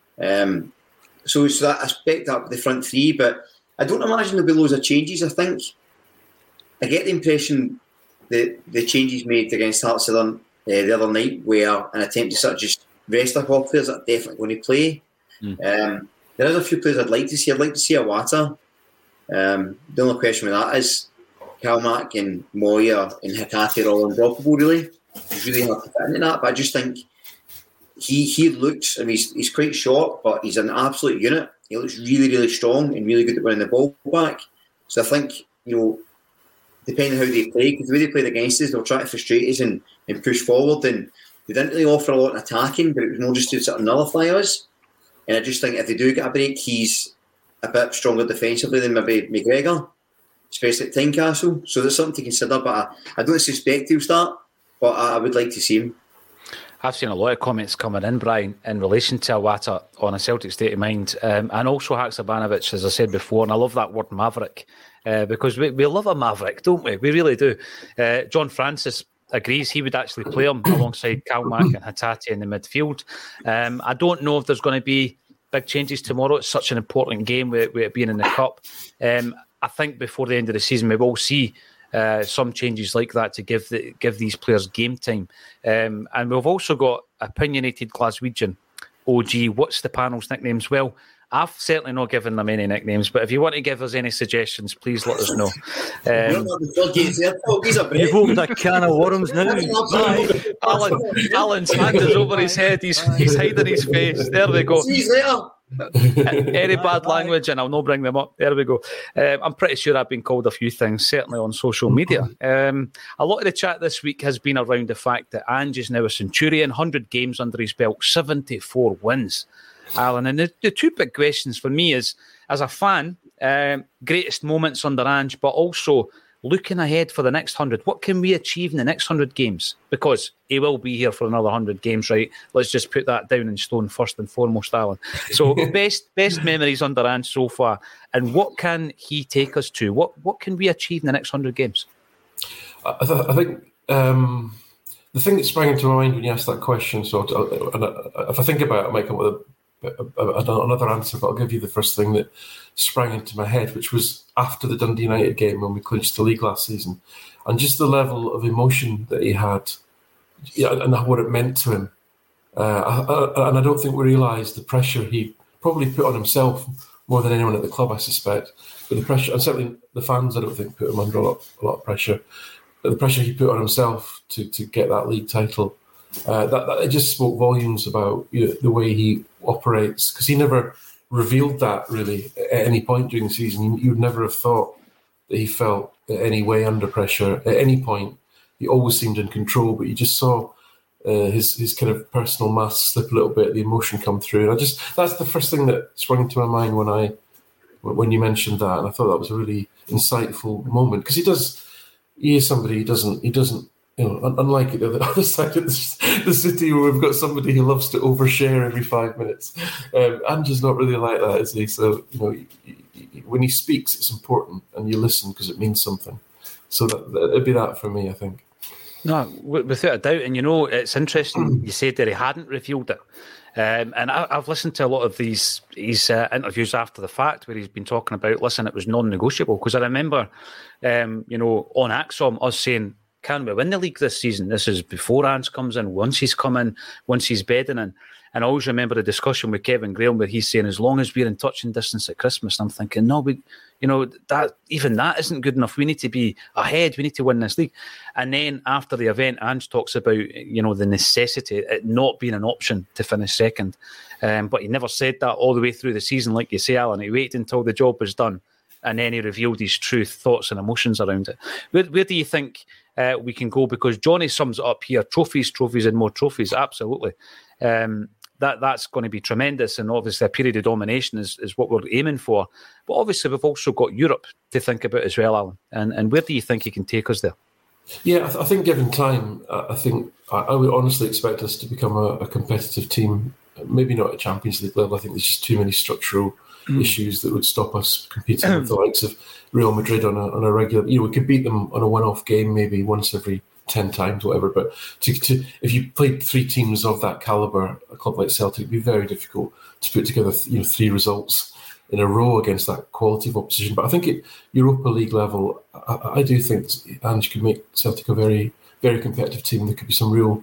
So that aspect up the front three, but I don't imagine there'll be loads of changes. I think I get the impression that the changes made against Hearts the other night were an attempt to sort of just rest a couple of players that are definitely going to play. There is a few players I'd like to see. I'd like to see Iwata. The only question with that is Kalmak and Moya and Hatate are all undroppable, really. It's really hard to fit into that, but I just think he looks, I mean, he's quite short, but he's an absolute unit. He looks really, really strong and really good at winning the ball back. So I think, depending on how they play, because the way they played against us, they'll try to frustrate us and push forward, and they didn't really offer a lot in attacking, but it was more just to sort of nullify us. And I just think if they do get a break, he's a bit stronger defensively than maybe McGregor, especially at Tynecastle. So there's something to consider, but I don't suspect he'll start, but I would like to see him. I've seen a lot of comments coming in, Brian, in relation to Iwata on a Celtic state of mind, and also Haksabanovic, as I said before, and I love that word maverick, because we love a maverick, don't we? We really do. John Francis agrees he would actually play him alongside Kalmak and Hatate in the midfield. I don't know if there's going to be big changes tomorrow. It's such an important game with it being in the Cup. I think before the end of the season we will see some changes like that to give these players game time. And we've also got opinionated Glaswegian OG. What's the panel's nicknames? Well, I've certainly not given them any nicknames, but if you want to give us any suggestions, please let us know. You've opened a can of worms now. Alan's hand is over his head. He's hiding his face. There we go. Any bad language, and I'll not bring them up. There we go. I'm pretty sure I've been called a few things, certainly on social media. A lot of the chat this week has been around the fact that Ange is now a Centurion, 100 games under his belt, 74 wins. Alan, and the two big questions for me is, as a fan, greatest moments under Ange, but also looking ahead for the next 100. What can we achieve in the next 100 games? Because he will be here for another 100 games, right? Let's just put that down in stone first and foremost, Alan. So best memories under Ange so far, and what can he take us to? What can we achieve in the next 100 games? I think the thing that sprang into my mind when you asked that question, if I think about it, I might come with another answer, but I'll give you the first thing that sprang into my head, which was after the Dundee United game when we clinched the league last season, and just the level of emotion that he had, and what it meant to him. And I don't think we realised the pressure he probably put on himself more than anyone at the club, I suspect. But the pressure, and certainly the fans, I don't think put him under a lot of pressure. But the pressure he put on himself to get that league title, that it just spoke volumes about the way he operates, because he never revealed that really at any point during the season. You would never have thought that he felt any way under pressure at any point. He always seemed in control, but you just saw his kind of personal mask slip a little bit, the emotion come through. And that's the first thing that sprung into my mind when you mentioned that, and I thought that was a really insightful moment, because he is somebody he doesn't. Unlike the other side of the city where we've got somebody who loves to overshare every 5 minutes, Ange's not really like that, is he? So, when he speaks, it's important, and you listen because it means something. So it'd be that for me, I think. No, without a doubt. And, it's interesting you said that he hadn't revealed it. And I've listened to a lot of his interviews after the fact where he's been talking about, listen, it was non-negotiable. Because I remember, on Axom, us saying, can we win the league this season? This is before Ange comes in, once he's come in, once he's bedding in. And I always remember the discussion with Kevin Graham where he's saying, as long as we're in touching distance at Christmas, and I'm thinking, no, that isn't good enough. We need to be ahead. We need to win this league. And then after the event, Ange talks about, the necessity, it not being an option to finish second. But he never said that all the way through the season, like you say, Alan. He waited until the job was done, and then he revealed his true thoughts and emotions around it. Where do you think we can go? Because Johnny sums it up here: trophies, and more trophies. Absolutely. That's going to be tremendous, and obviously a period of domination is what we're aiming for. But obviously we've also got Europe to think about as well, Alan. And where do you think he can take us there? Yeah, I think given time, I think I would honestly expect us to become a competitive team. Maybe not at Champions League level. I think there's just too many structural issues that would stop us competing with the likes of Real Madrid on a regular. We could beat them on a one-off game maybe once every 10 times, whatever. But if you played three teams of that calibre, a club like Celtic, it'd be very difficult to put together three results in a row against that quality of opposition. But I think at Europa League level, I do think Ange could make Celtic a very, very competitive team. There could be some real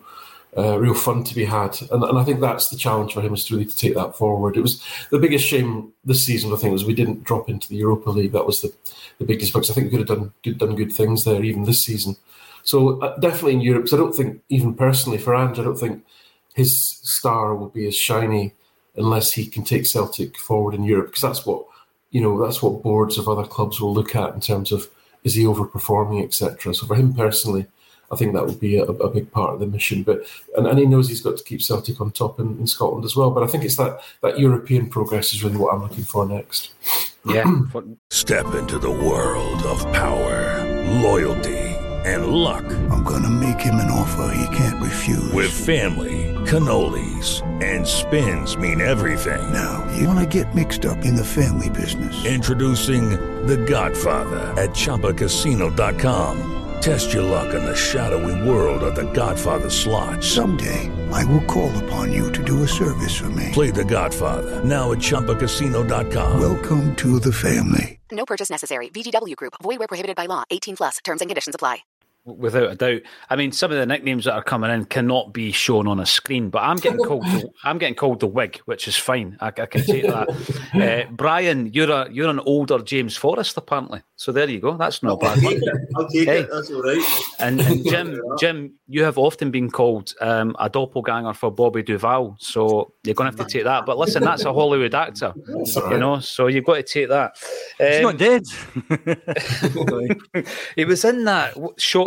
fun to be had. And I think that's the challenge for him, is really to take that forward. It was the biggest shame this season, I think, was we didn't drop into the Europa League. That was the biggest, because I think we could have done good things there even this season. So definitely in Europe, because I don't think, even personally for Ange, I don't think his star will be as shiny unless he can take Celtic forward in Europe, because that's what boards of other clubs will look at in terms of, is he overperforming, etc. So for him personally, I think that would be a big part of the mission. But and he knows he's got to keep Celtic on top in Scotland as well. But I think it's that European progress is really what I'm looking for next. Yeah. Step into the world of power, loyalty, and luck. I'm going to make him an offer he can't refuse. With family, cannolis, and spins mean everything. Now, you want to get mixed up in the family business. Introducing The Godfather at ChumbaCasino.com. Test your luck in the shadowy world of The Godfather slot. Someday, I will call upon you to do a service for me. Play The Godfather now at ChumbaCasino.com. Welcome to the family. No purchase necessary. VGW Group. Void where prohibited by law. 18+. Terms and conditions apply. Without a doubt. I mean, some of the nicknames that are coming in cannot be shown on a screen, but I'm getting called the Wig, which is fine. I can take that. Brian, you're an older James Forrest, apparently. So there you go. That's not bad. I'll take it. That's all right. And Jim, you have often been called a doppelganger for Bobby Duvall, so you're going to have to take that. But listen, that's a Hollywood actor, so you've got to take that. He's not dead. He was in that shot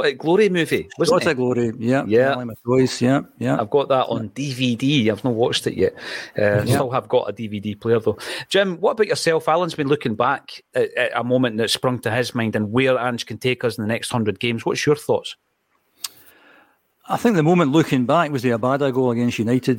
Exotic Glory movie, wasn't Exotic Glory, yeah. My Toys, yeah. I've got that on DVD. I've not watched it yet. Still have got a DVD player though. Jim, what about yourself? Alan's been looking back at a moment that sprung to his mind and where Ange can take us in the next 100 games. What's your thoughts? I think the moment looking back was the Abada goal against United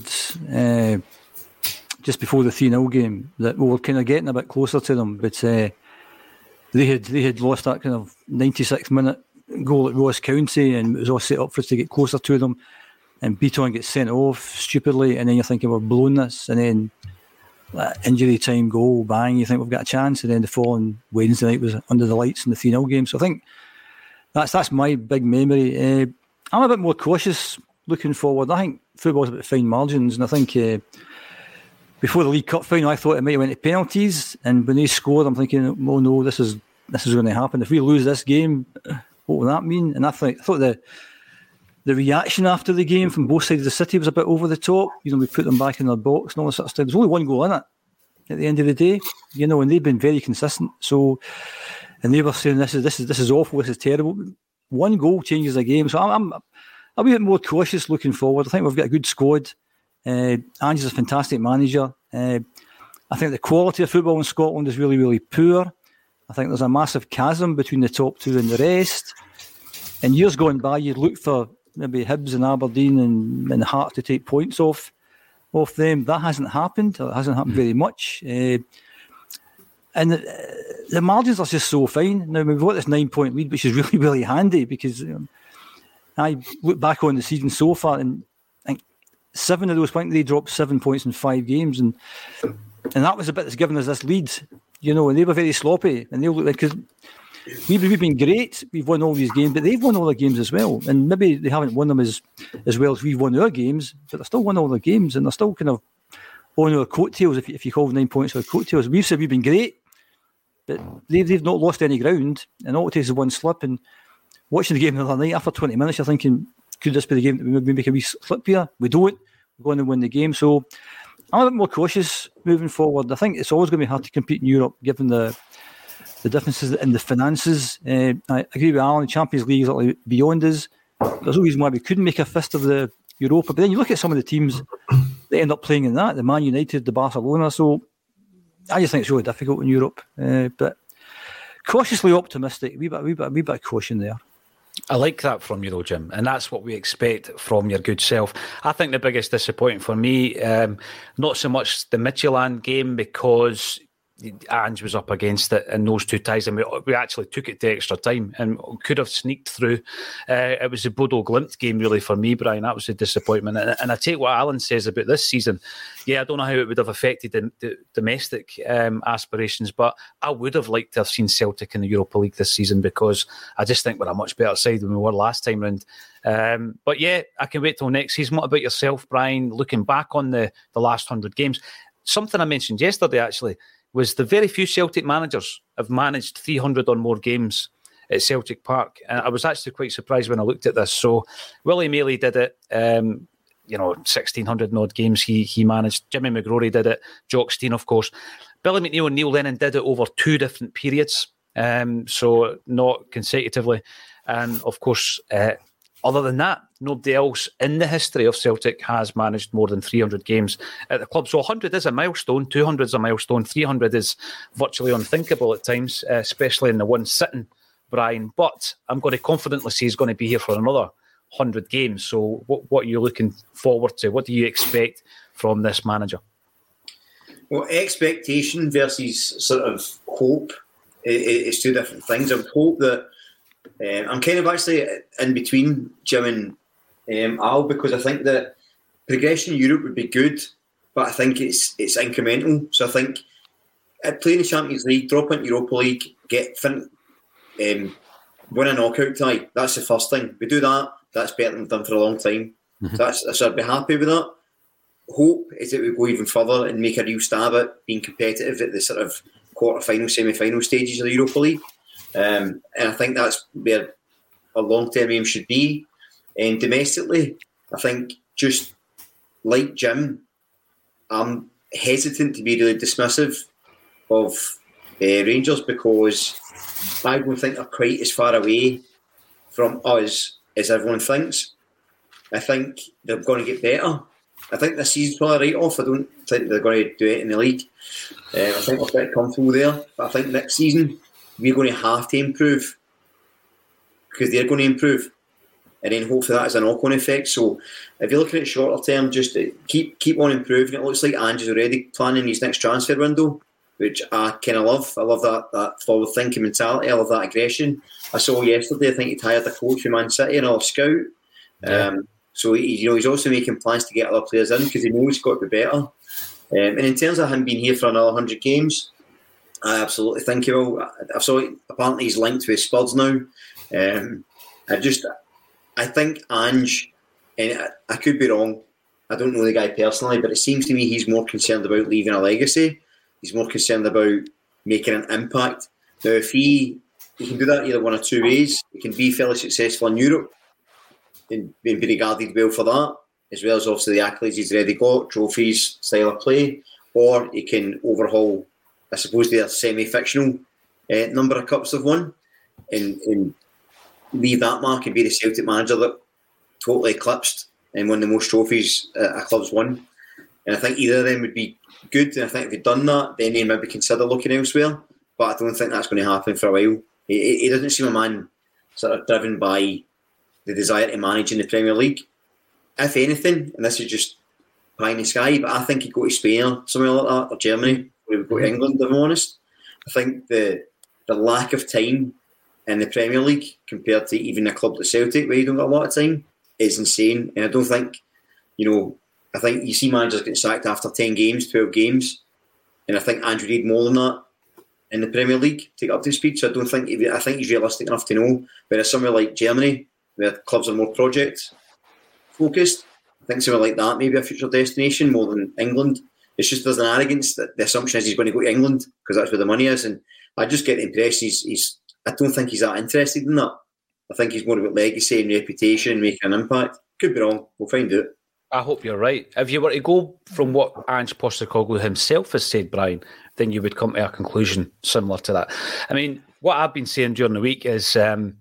just before the 3-0 game, that we were kind of getting a bit closer to them, but they had lost that kind of 96-minute goal at Ross County, and it was all set up for us to get closer to them, and Beaton gets sent off stupidly, and then you're thinking we're blowing this, and then injury time goal, bang, you think we've got a chance, and then the following Wednesday night was under the lights in the 3-0 game. So I think that's my big memory. I'm a bit more cautious looking forward. I think football's about fine margins, and I think before the League Cup final, I thought it might have went to penalties, and when they scored, I'm thinking, oh no, this is going to happen. If we lose this game, what will that mean? And I thought the reaction after the game from both sides of the city was a bit over the top. You know, we put them back in their box and all that sort of stuff. There's only one goal in it at the end of the day, you know, and they've been very consistent. So, and they were saying this is awful, this is terrible. One goal changes the game. So I'm a bit more cautious looking forward. I think we've got a good squad. Ange is a fantastic manager. I think the quality of football in Scotland is really, really poor. I think there's a massive chasm between the top two and the rest. In years gone by, you'd look for maybe Hibs and Aberdeen and Heart to take points off them. That hasn't happened. It hasn't happened very much. And the margins are just so fine. Now, we've got this 9-point lead, which is really, really handy because I look back on the season so far and 7 of those points, they dropped 7 points in 5 games. And that was the bit that's given us this lead, you know, and they were very sloppy. And they look like, because we've been great, we've won all these games, but they've won all their games as well. And maybe they haven't won them as well as we've won our games, but they've still won all their games, and they're still kind of on our coattails, if you call 9 points our coattails. We've said we've been great, but they've not lost any ground, and all it takes is one slip. And watching the game the other night, after 20 minutes, you're thinking, could this be the game that we make a wee slip here? We don't. We're going to win the game. So I'm a bit more cautious moving forward. I think it's always going to be hard to compete in Europe, given the differences in the finances. I agree with Alan, the Champions League is like beyond us. There's no reason why we couldn't make a fist of the Europa. But then you look at some of the teams that end up playing in that, the Man United, the Barcelona. So I just think it's really difficult in Europe. But cautiously optimistic. A wee bit of caution there. I like that from you though, Jim, and that's what we expect from your good self. I think the biggest disappointment for me, not so much the Midtjylland game, because Ange was up against it in those 2 ties, and we actually took it to extra time and could have sneaked through. It was the Bodo Glimt game really for me, Brian. That was the disappointment. And I take what Alan says about this season. Yeah, I don't know how it would have affected the domestic aspirations, but I would have liked to have seen Celtic in the Europa League this season, because I just think we're a much better side than we were last time round. But yeah, I can wait till next season. What about yourself, Brian? Looking back on the last 100 games, something I mentioned yesterday actually was the very few Celtic managers have managed 300 or more games at Celtic Park. And I was actually quite surprised when I looked at this. So Willie Maley did it, 1,600 and odd games he managed. Jimmy McGrory did it. Jock Stein, of course. Billy McNeill and Neil Lennon did it over 2 different periods, so not consecutively. And of course, other than that, nobody else in the history of Celtic has managed more than 300 games at the club. So 100 is a milestone, 200 is a milestone, 300 is virtually unthinkable at times, especially in the one sitting, Brian. But I'm going to confidently say he's going to be here for another 100 games. So what are you looking forward to? What do you expect from this manager? Well, expectation versus sort of hope is 2 different things. I would hope that I'm kind of actually in between Jim and Al, because I think that progression in Europe would be good, but I think it's incremental. So I think playing the Champions League, drop into Europa League, win a knockout tie, that's the first thing. We do that, that's better than we've done for a long time. Mm-hmm. So I'd be happy with that. Hope is that we go even further and make a real stab at being competitive at the sort of quarter-final, semi-final stages of the Europa League. And I think that's where a long-term aim should be. And domestically, I think just like Jim, I'm hesitant to be really dismissive of Rangers, because I don't think they're quite as far away from us as everyone thinks. I think they're going to get better. I think this season's probably right off. I don't think they're going to do it in the league. I think we're quite comfortable there. But I think next season we're going to have to improve because they're going to improve. And then hopefully that has a knock-on effect. So if you're looking at shorter term, just keep on improving. It looks like Ange is already planning his next transfer window, which I kind of love. I love that forward-thinking mentality. I love that aggression. I saw yesterday, I think he'd hired a coach from Man City, another scout. Yeah. So he's also making plans to get other players in because he knows he's got to be better. And in terms of him being here for another 100 games, I absolutely think he will. I saw apparently he's linked with Spurs now. I think Ange, and I could be wrong, I don't know the guy personally, but it seems to me he's more concerned about leaving a legacy. He's more concerned about making an impact. Now, if he can do that either one of two ways. He can be fairly successful in Europe and be regarded well for that, as well as obviously the accolades he's already got, trophies, style of play, or he can overhaul, I suppose, their semi-fictional number of cups they've won and leave that mark and be the Celtic manager that totally eclipsed and won the most trophies a club's won. And I think either of them would be good, and I think if he'd done that, then he'd maybe consider looking elsewhere. But I don't think that's going to happen for a while. He doesn't seem a man sort of driven by the desire to manage in the Premier League. If anything, and this is just pie in the sky, but I think he'd go to Spain or somewhere like that, or Germany, or he would go to England, if I'm honest. I think the lack of time in the Premier League compared to even a club like Celtic, where you don't get a lot of time, is insane. And I don't think, I think you see managers getting sacked after 10 games, 12 games, and I think Andrew need more than that in the Premier League to get up to speed. So I think he's realistic enough to know. Whereas somewhere like Germany, where clubs are more project focused, I think somewhere like that may be a future destination more than England. It's just there's an arrogance that the assumption is he's going to go to England because that's where the money is, and I just get the impression I don't think he's that interested in that. I think he's more about legacy and reputation and making an impact. Could be wrong. We'll find out. I hope you're right. If you were to go from what Ange Postecoglou himself has said, Brian, then you would come to a conclusion similar to that. I mean, what I've been saying during the week is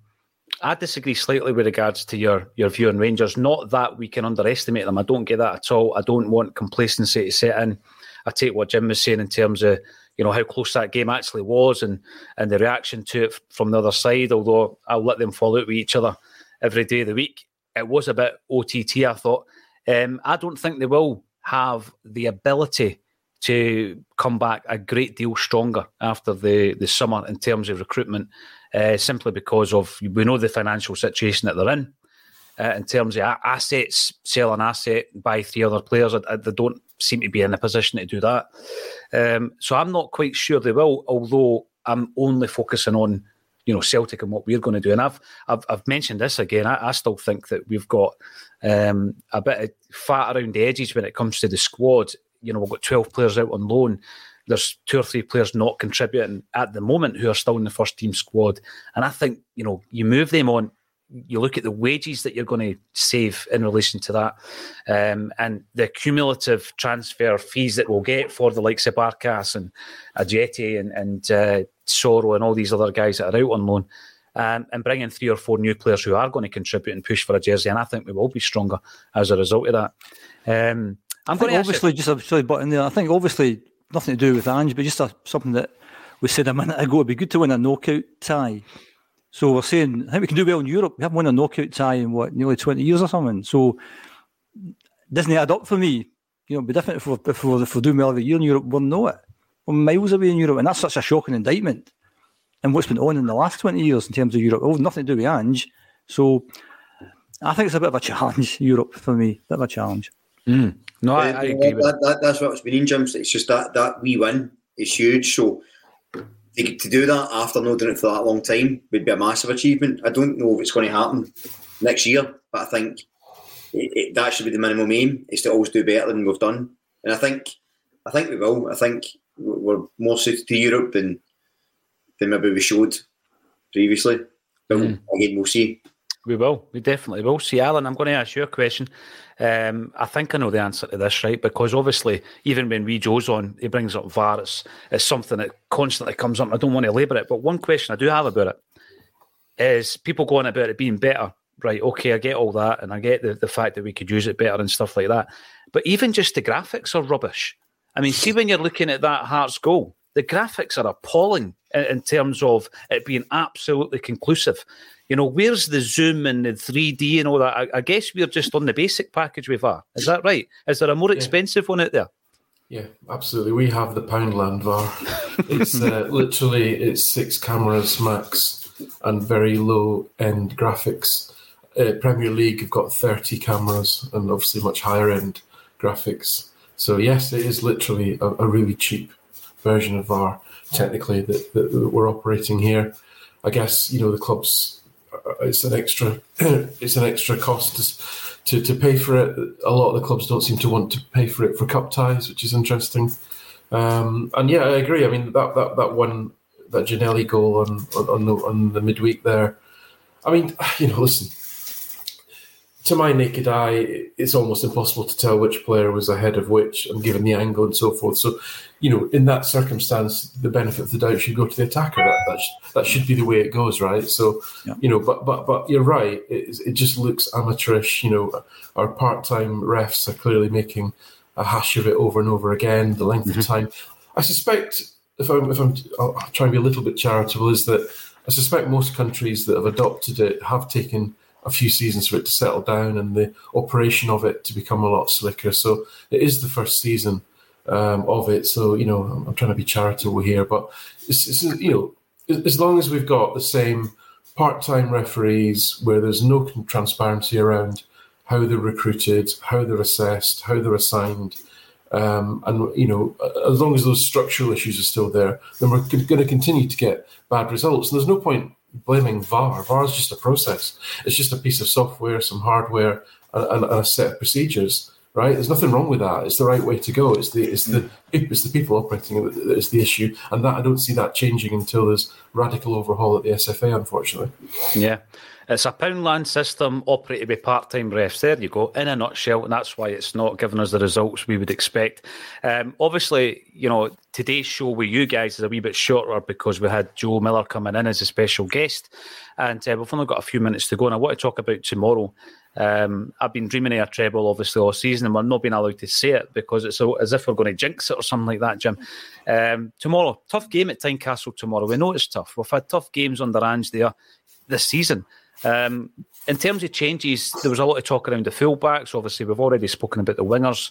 I disagree slightly with regards to your view on Rangers. Not that we can underestimate them. I don't get that at all. I don't want complacency to set in. I take what Jim was saying in terms of how close that game actually was and the reaction to it from the other side, although I'll let them fall out with each other every day of the week. It was a bit OTT, I thought. I don't think they will have the ability to come back a great deal stronger after the summer in terms of recruitment, simply because we know the financial situation that they're in terms of assets, sell an asset, buy 3 other players. They don't seem to be in a position to do that. So I'm not quite sure they will, although I'm only focusing on Celtic and what we're going to do. And I've mentioned this again. I still think that we've got a bit of fat around the edges when it comes to the squad. We've got 12 players out on loan. There's 2 or 3 players not contributing at the moment who are still in the first team squad. And I think, you move them on, you look at the wages that you're going to save in relation to that, and the cumulative transfer fees that we'll get for the likes of Barkas and Ajeti and Soro and all these other guys that are out on loan, and bring in 3 or 4 new players who are going to contribute and push for a jersey. And I think we will be stronger as a result of that. I think obviously nothing to do with Ange, but just something that we said a minute ago. It'd be good to win a knockout tie. So we're saying, I think we can do well in Europe. We haven't won a knockout tie in nearly 20 years or something. So doesn't add up for me. It'd be different if we're doing well every year in Europe. We're not. We're miles away in Europe, and that's such a shocking indictment. And what's been on in the last 20 years in terms of Europe, nothing to do with Ange. So I think it's a bit of a challenge, Europe, for me. A bit of a challenge. No, I agree with that. That's what it's been in, Jim. It's just that wee win is huge. So to do that after not doing it for that long time would be a massive achievement. I don't know if it's going to happen next year, but I think that should be the minimum aim, is to always do better than we've done. And I think we will. I think we're more suited to Europe than maybe we showed previously. But again, we'll see. We will. We definitely will. See, Alan, I'm going to ask you a question. I think I know the answer to this, right? Because obviously, even when Joe's on, he brings up VAR. It's something that constantly comes up. I don't want to labour it. But one question I do have about it. is people going about it being better. Right, okay, I get all that, and I get the fact that we could use it better and stuff like that. But even just the graphics are rubbish. I mean, see, when you're looking at that Hearts goal, the graphics are appalling in terms of it being absolutely conclusive. You know, where's the zoom and the 3D and all that? I guess we're just on the basic package with VAR. Is that right? Is there a more expensive one out there? Yeah, absolutely. We have the Poundland VAR. It's literally, it's 6 cameras max and very low-end graphics. Premier League have got 30 cameras and obviously much higher-end graphics. So yes, it is literally a really cheap version of VAR, technically, that we're operating here. I guess, you know, the clubs, it's an extra cost to pay for it. A lot of the clubs don't seem to want to pay for it for cup ties, which is interesting. And yeah, I agree. I mean, that Ginnelly goal on the midweek there. I mean, you know, listen, to my naked eye, it's almost impossible to tell which player was ahead of which and given the angle and so forth. So, you know, in that circumstance, the benefit of the doubt should go to the attacker. That should be the way it goes, right? So, yeah. You know, but you're right. It just looks amateurish. You know, our part-time refs are clearly making a hash of it over and over again. The length of time. I suspect, I'll try and be a little bit charitable, is that I suspect most countries that have adopted it have taken a few seasons for it to settle down and the operation of it to become a lot slicker. So it is the first season of it. So, you know, I'm trying to be charitable here, but it's, you know, as long as we've got the same part-time referees where there's no transparency around how they're recruited, how they're assessed, how they're assigned, and, you know, as long as those structural issues are still there, then we're going to continue to get bad results. And there's no point blaming VAR. VAR is just a process. It's just a piece of software, some hardware, and a set of procedures. Right? There's nothing wrong with that. It's the right way to go. It's the people operating it that is the issue, and that I don't see that changing until there's radical overhaul at the SFA. Unfortunately. Yeah. It's a Poundland system operated by part-time refs. There you go, in a nutshell, and that's why it's not giving us the results we would expect. Obviously, you know, today's show with you guys is a wee bit shorter because we had Joe Miller coming in as a special guest, and we've only got a few minutes to go, and I want to talk about tomorrow. I've been dreaming of a treble, obviously, all season, and we're not being allowed to say it because it's as if we're going to jinx it or something like that, Jim. Tomorrow, tough game at Tynecastle tomorrow. We know it's tough. We've had tough games under Ange there this season. In terms of changes, there was a lot of talk around the fullbacks. Obviously, we've already spoken about the wingers.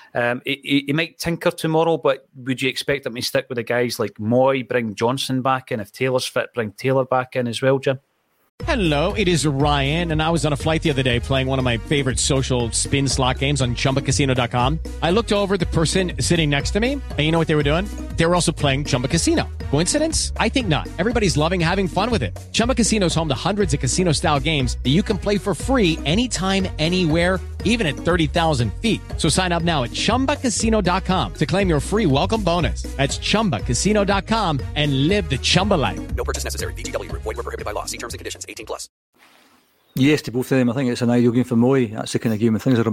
He might tinker tomorrow, but would you expect him to stick with the guys like Moy, bring Johnson back in? If Taylor's fit, bring Taylor back in as well, Jim? Hello, it is Ryan, and I was on a flight the other day playing one of my favorite social spin slot games on ChumbaCasino.com. I looked over at the person sitting next to me, and you know what they were doing? They were also playing Chumba Casino. Coincidence? I think not. Everybody's loving having fun with it. Chumba Casino is home to hundreds of casino-style games that you can play for free anytime, anywhere, even at 30,000 feet. So sign up now at ChumbaCasino.com to claim your free welcome bonus. That's ChumbaCasino.com and live the Chumba life. No purchase necessary. VGW. Void where prohibited by law. See terms and conditions. 18+. Yes, to both of them. I think it's an ideal game for Moy. That's the kind of game when things are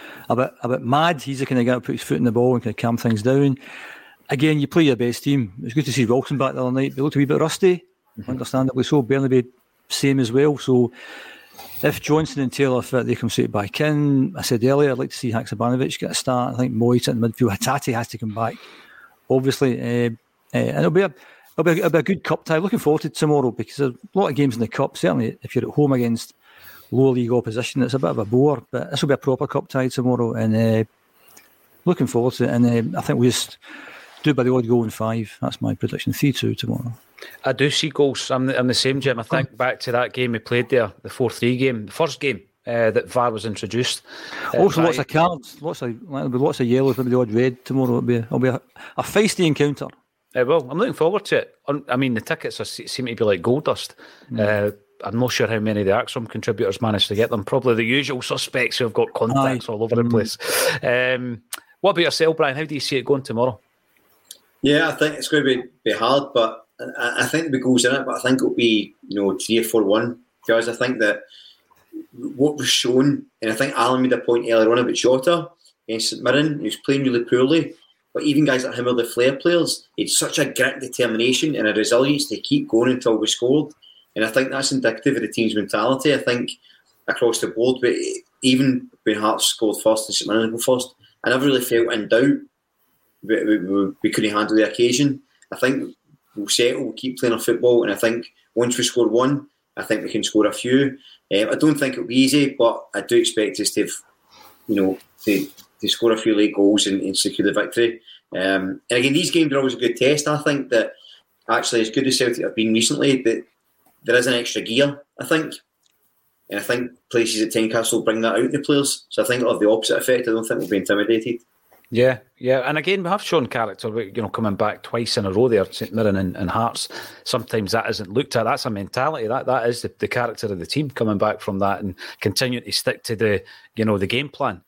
a bit mad. He's the kind of guy who puts his foot in the ball and kind of calm things down. Again, you play your best team. It was good to see Wilson back the other night. They looked a wee bit rusty, understandably so. Bernabei, same as well. So if Johnson and Taylor fit, they come straight back in. I said earlier, I'd like to see Haksabanovic get a start. I think Moy sitting in midfield. Hatate has to come back, obviously. And it'll be a good cup tie. Looking forward to tomorrow because there's a lot of games in the cup. Certainly, if you're at home against lower league opposition, it's a bit of a bore. But this will be a proper cup tie tomorrow, and looking forward to it. And I think we just do by the odd goal in 5. That's my prediction. 3-2 tomorrow. I do see goals. I'm the same, Jim. I think back to that game we played there, the 4-3 game, the first game that VAR was introduced. Also, lots of cards, lots of yellows, maybe the odd red tomorrow. It'll be a feisty encounter. Well, I'm looking forward to it. I mean, the tickets seem to be like gold dust. I'm not sure how many of the Axom contributors managed to get them. Probably the usual suspects who have got contacts all over the place. What about yourself, Brian? How do you see it going tomorrow? Yeah, I think it's going to be hard, but I think there'll be goals in it, but I think it'll be 3 or 4-1, because I think that what was shown, and I think Alan made a point earlier on about Jota against St Mirren, he was playing really poorly, but even guys like him are the flair players. He had such a grit, determination and a resilience to keep going until we scored. And I think that's indicative of the team's mentality. I think across the board, but even when Hearts scored first and St Mirren go first, I never really felt in doubt we couldn't handle the occasion. I think we'll settle, we'll keep playing our football, and I think once we score one, I think we can score a few. I don't think it'll be easy, but I do expect us to have, to score a few late goals and secure the victory. And again, these games are always a good test. I think that actually, as good as Celtic have been recently, that there is an extra gear, I think. And I think places at Tynecastle bring that out in the players. So I think it'll have the opposite effect. I don't think we'll be intimidated. Yeah. And again, we have shown character, coming back twice in a row there, St Mirren and Hearts. Sometimes that isn't looked at. That's a mentality. That is the character of the team coming back from that and continuing to stick to the game plan.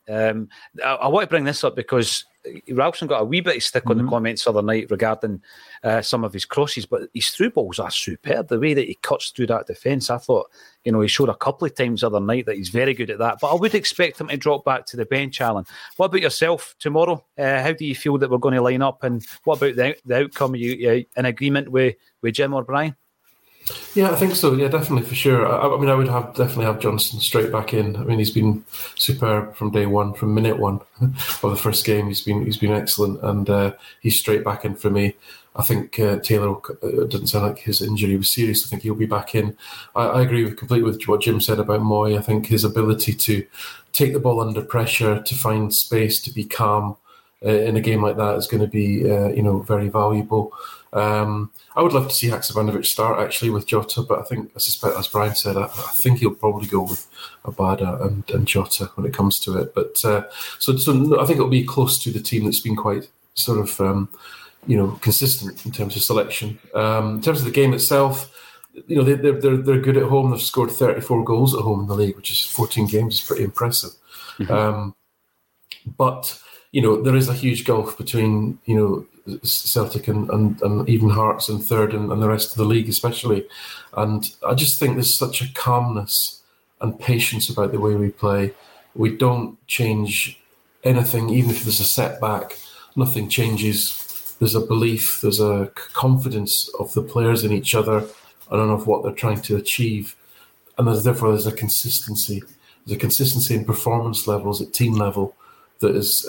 I want to bring this up because Ralston got a wee bit of stick on the comments the other night regarding some of his crosses, but his through balls are superb. The way that he cuts through that defence, I thought, he showed a couple of times the other night that he's very good at that. But I would expect him to drop back to the bench, Alan. What about yourself tomorrow? How do you feel that we're going to line up? And what about the outcome? Are you in agreement with Jim or Brian? Yeah, I think so. Yeah, definitely, for sure. I mean, I would definitely have Johnson straight back in. I mean, he's been superb from day one, from minute one of the first game. He's been excellent, and he's straight back in for me. I think Taylor doesn't sound like his injury was serious. I think he'll be back in. I agree completely with what Jim said about Moy. I think his ability to take the ball under pressure, to find space, to be calm in a game like that is going to be very valuable. I would love to see Haksabanovic start actually with Jota, but I suspect, as Brian said, I think he'll probably go with Abada and Jota when it comes to it. But so I think it'll be close to the team that's been quite sort of consistent in terms of selection. In terms of the game itself, they're good at home. They've scored 34 goals at home in the league, which is 14 games. Is pretty impressive. Mm-hmm. But there is a huge gulf between Celtic and even Hearts in third and the rest of the league especially. And I just think there's such a calmness and patience about the way we play. We don't change anything, even if there's a setback. Nothing changes. There's a belief, there's a confidence of the players in each other and of what they're trying to achieve. And therefore there's a consistency. There's a consistency in performance levels at team level that is,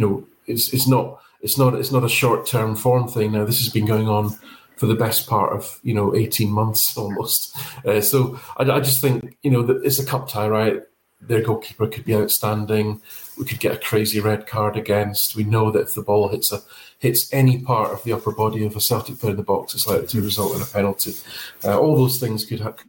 it's not a short-term form thing. Now, this has been going on for the best part of 18 months almost. So I just think that it's a cup tie, right? Their goalkeeper could be outstanding. We could get a crazy red card against. We know that if the ball hits any part of the upper body of a Celtic player in the box, it's likely to result in a penalty. All those things could happen.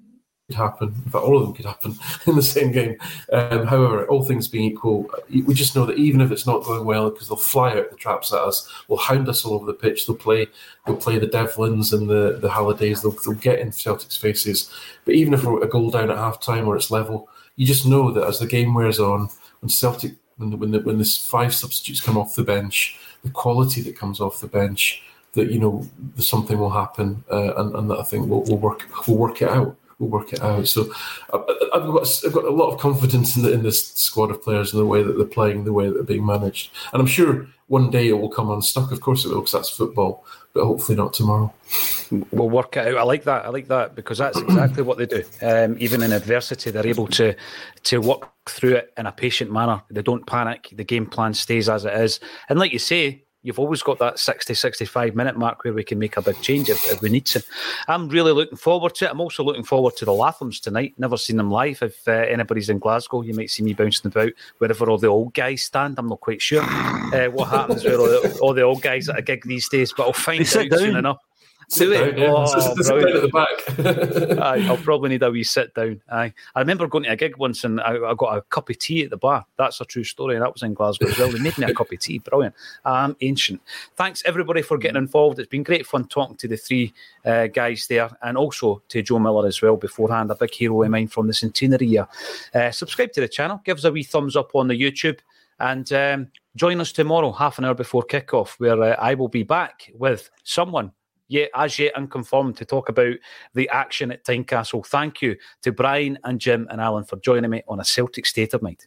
In fact, all of them could happen in the same game. However, all things being equal, we just know that even if it's not going well, because they'll fly out the traps at us, will hound us all over the pitch. They'll play the Devlins and the Hallidays. They'll get in Celtic's faces. But even if we're a goal down at half time or it's level, you just know that as the game wears on, when Celtic, when this 5 substitutes come off the bench, the quality that comes off the bench, that something will happen, and that I think we'll work it out. We'll work it out. So I've got a lot of confidence in this squad of players and the way that they're playing, the way that they're being managed. And I'm sure one day it will come unstuck. Of course it will, because that's football. But hopefully not tomorrow. We'll work it out. I like that because that's exactly what they do. Even in adversity, they're able to work through it in a patient manner. They don't panic. The game plan stays as it is. And like you say, you've always got that 60, 65 minute mark where we can make a big change if we need to. I'm really looking forward to it. I'm also looking forward to the Lathams tonight. Never seen them live. If anybody's in Glasgow, you might see me bouncing about wherever all the old guys stand. I'm not quite sure what happens with all the old guys at a gig these days, but I'll find out soon enough. Sit down, yeah. Sit down at the back. I'll probably need a wee sit down. I remember going to a gig once and I got a cup of tea at the bar. That's a true story. That was in Glasgow as well. They made me a cup of tea. Brilliant. I'm ancient. Thanks everybody for getting involved. It's been great fun talking to the 3 guys there, and also to Joe Miller as well beforehand, a big hero of mine from the centenary year. Subscribe to the channel. Give us a wee thumbs up on the YouTube. And join us tomorrow, half an hour before kickoff, where I will be back with someone as yet unconfirmed to talk about the action at Tynecastle. Thank you to Brian and Jim and Alan for joining me on A Celtic State of Mind.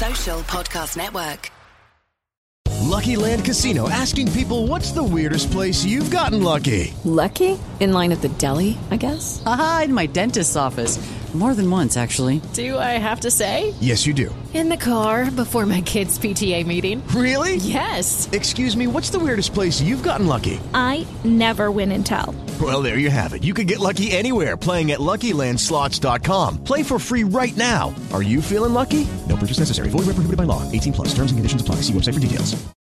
Social Podcast Network. Lucky Land Casino, asking people, what's the weirdest place you've gotten lucky? Lucky? In line at the deli, I guess? Aha, in my dentist's office. More than once, actually. Do I have to say? Yes, you do. In the car before my kids' PTA meeting. Really? Yes. Excuse me, what's the weirdest place you've gotten lucky? I never win and tell. Well, there you have it. You can get lucky anywhere, playing at LuckyLandSlots.com. Play for free right now. Are you feeling lucky? No purchase necessary. Void where prohibited by law. 18+. Terms and conditions apply. See website for details.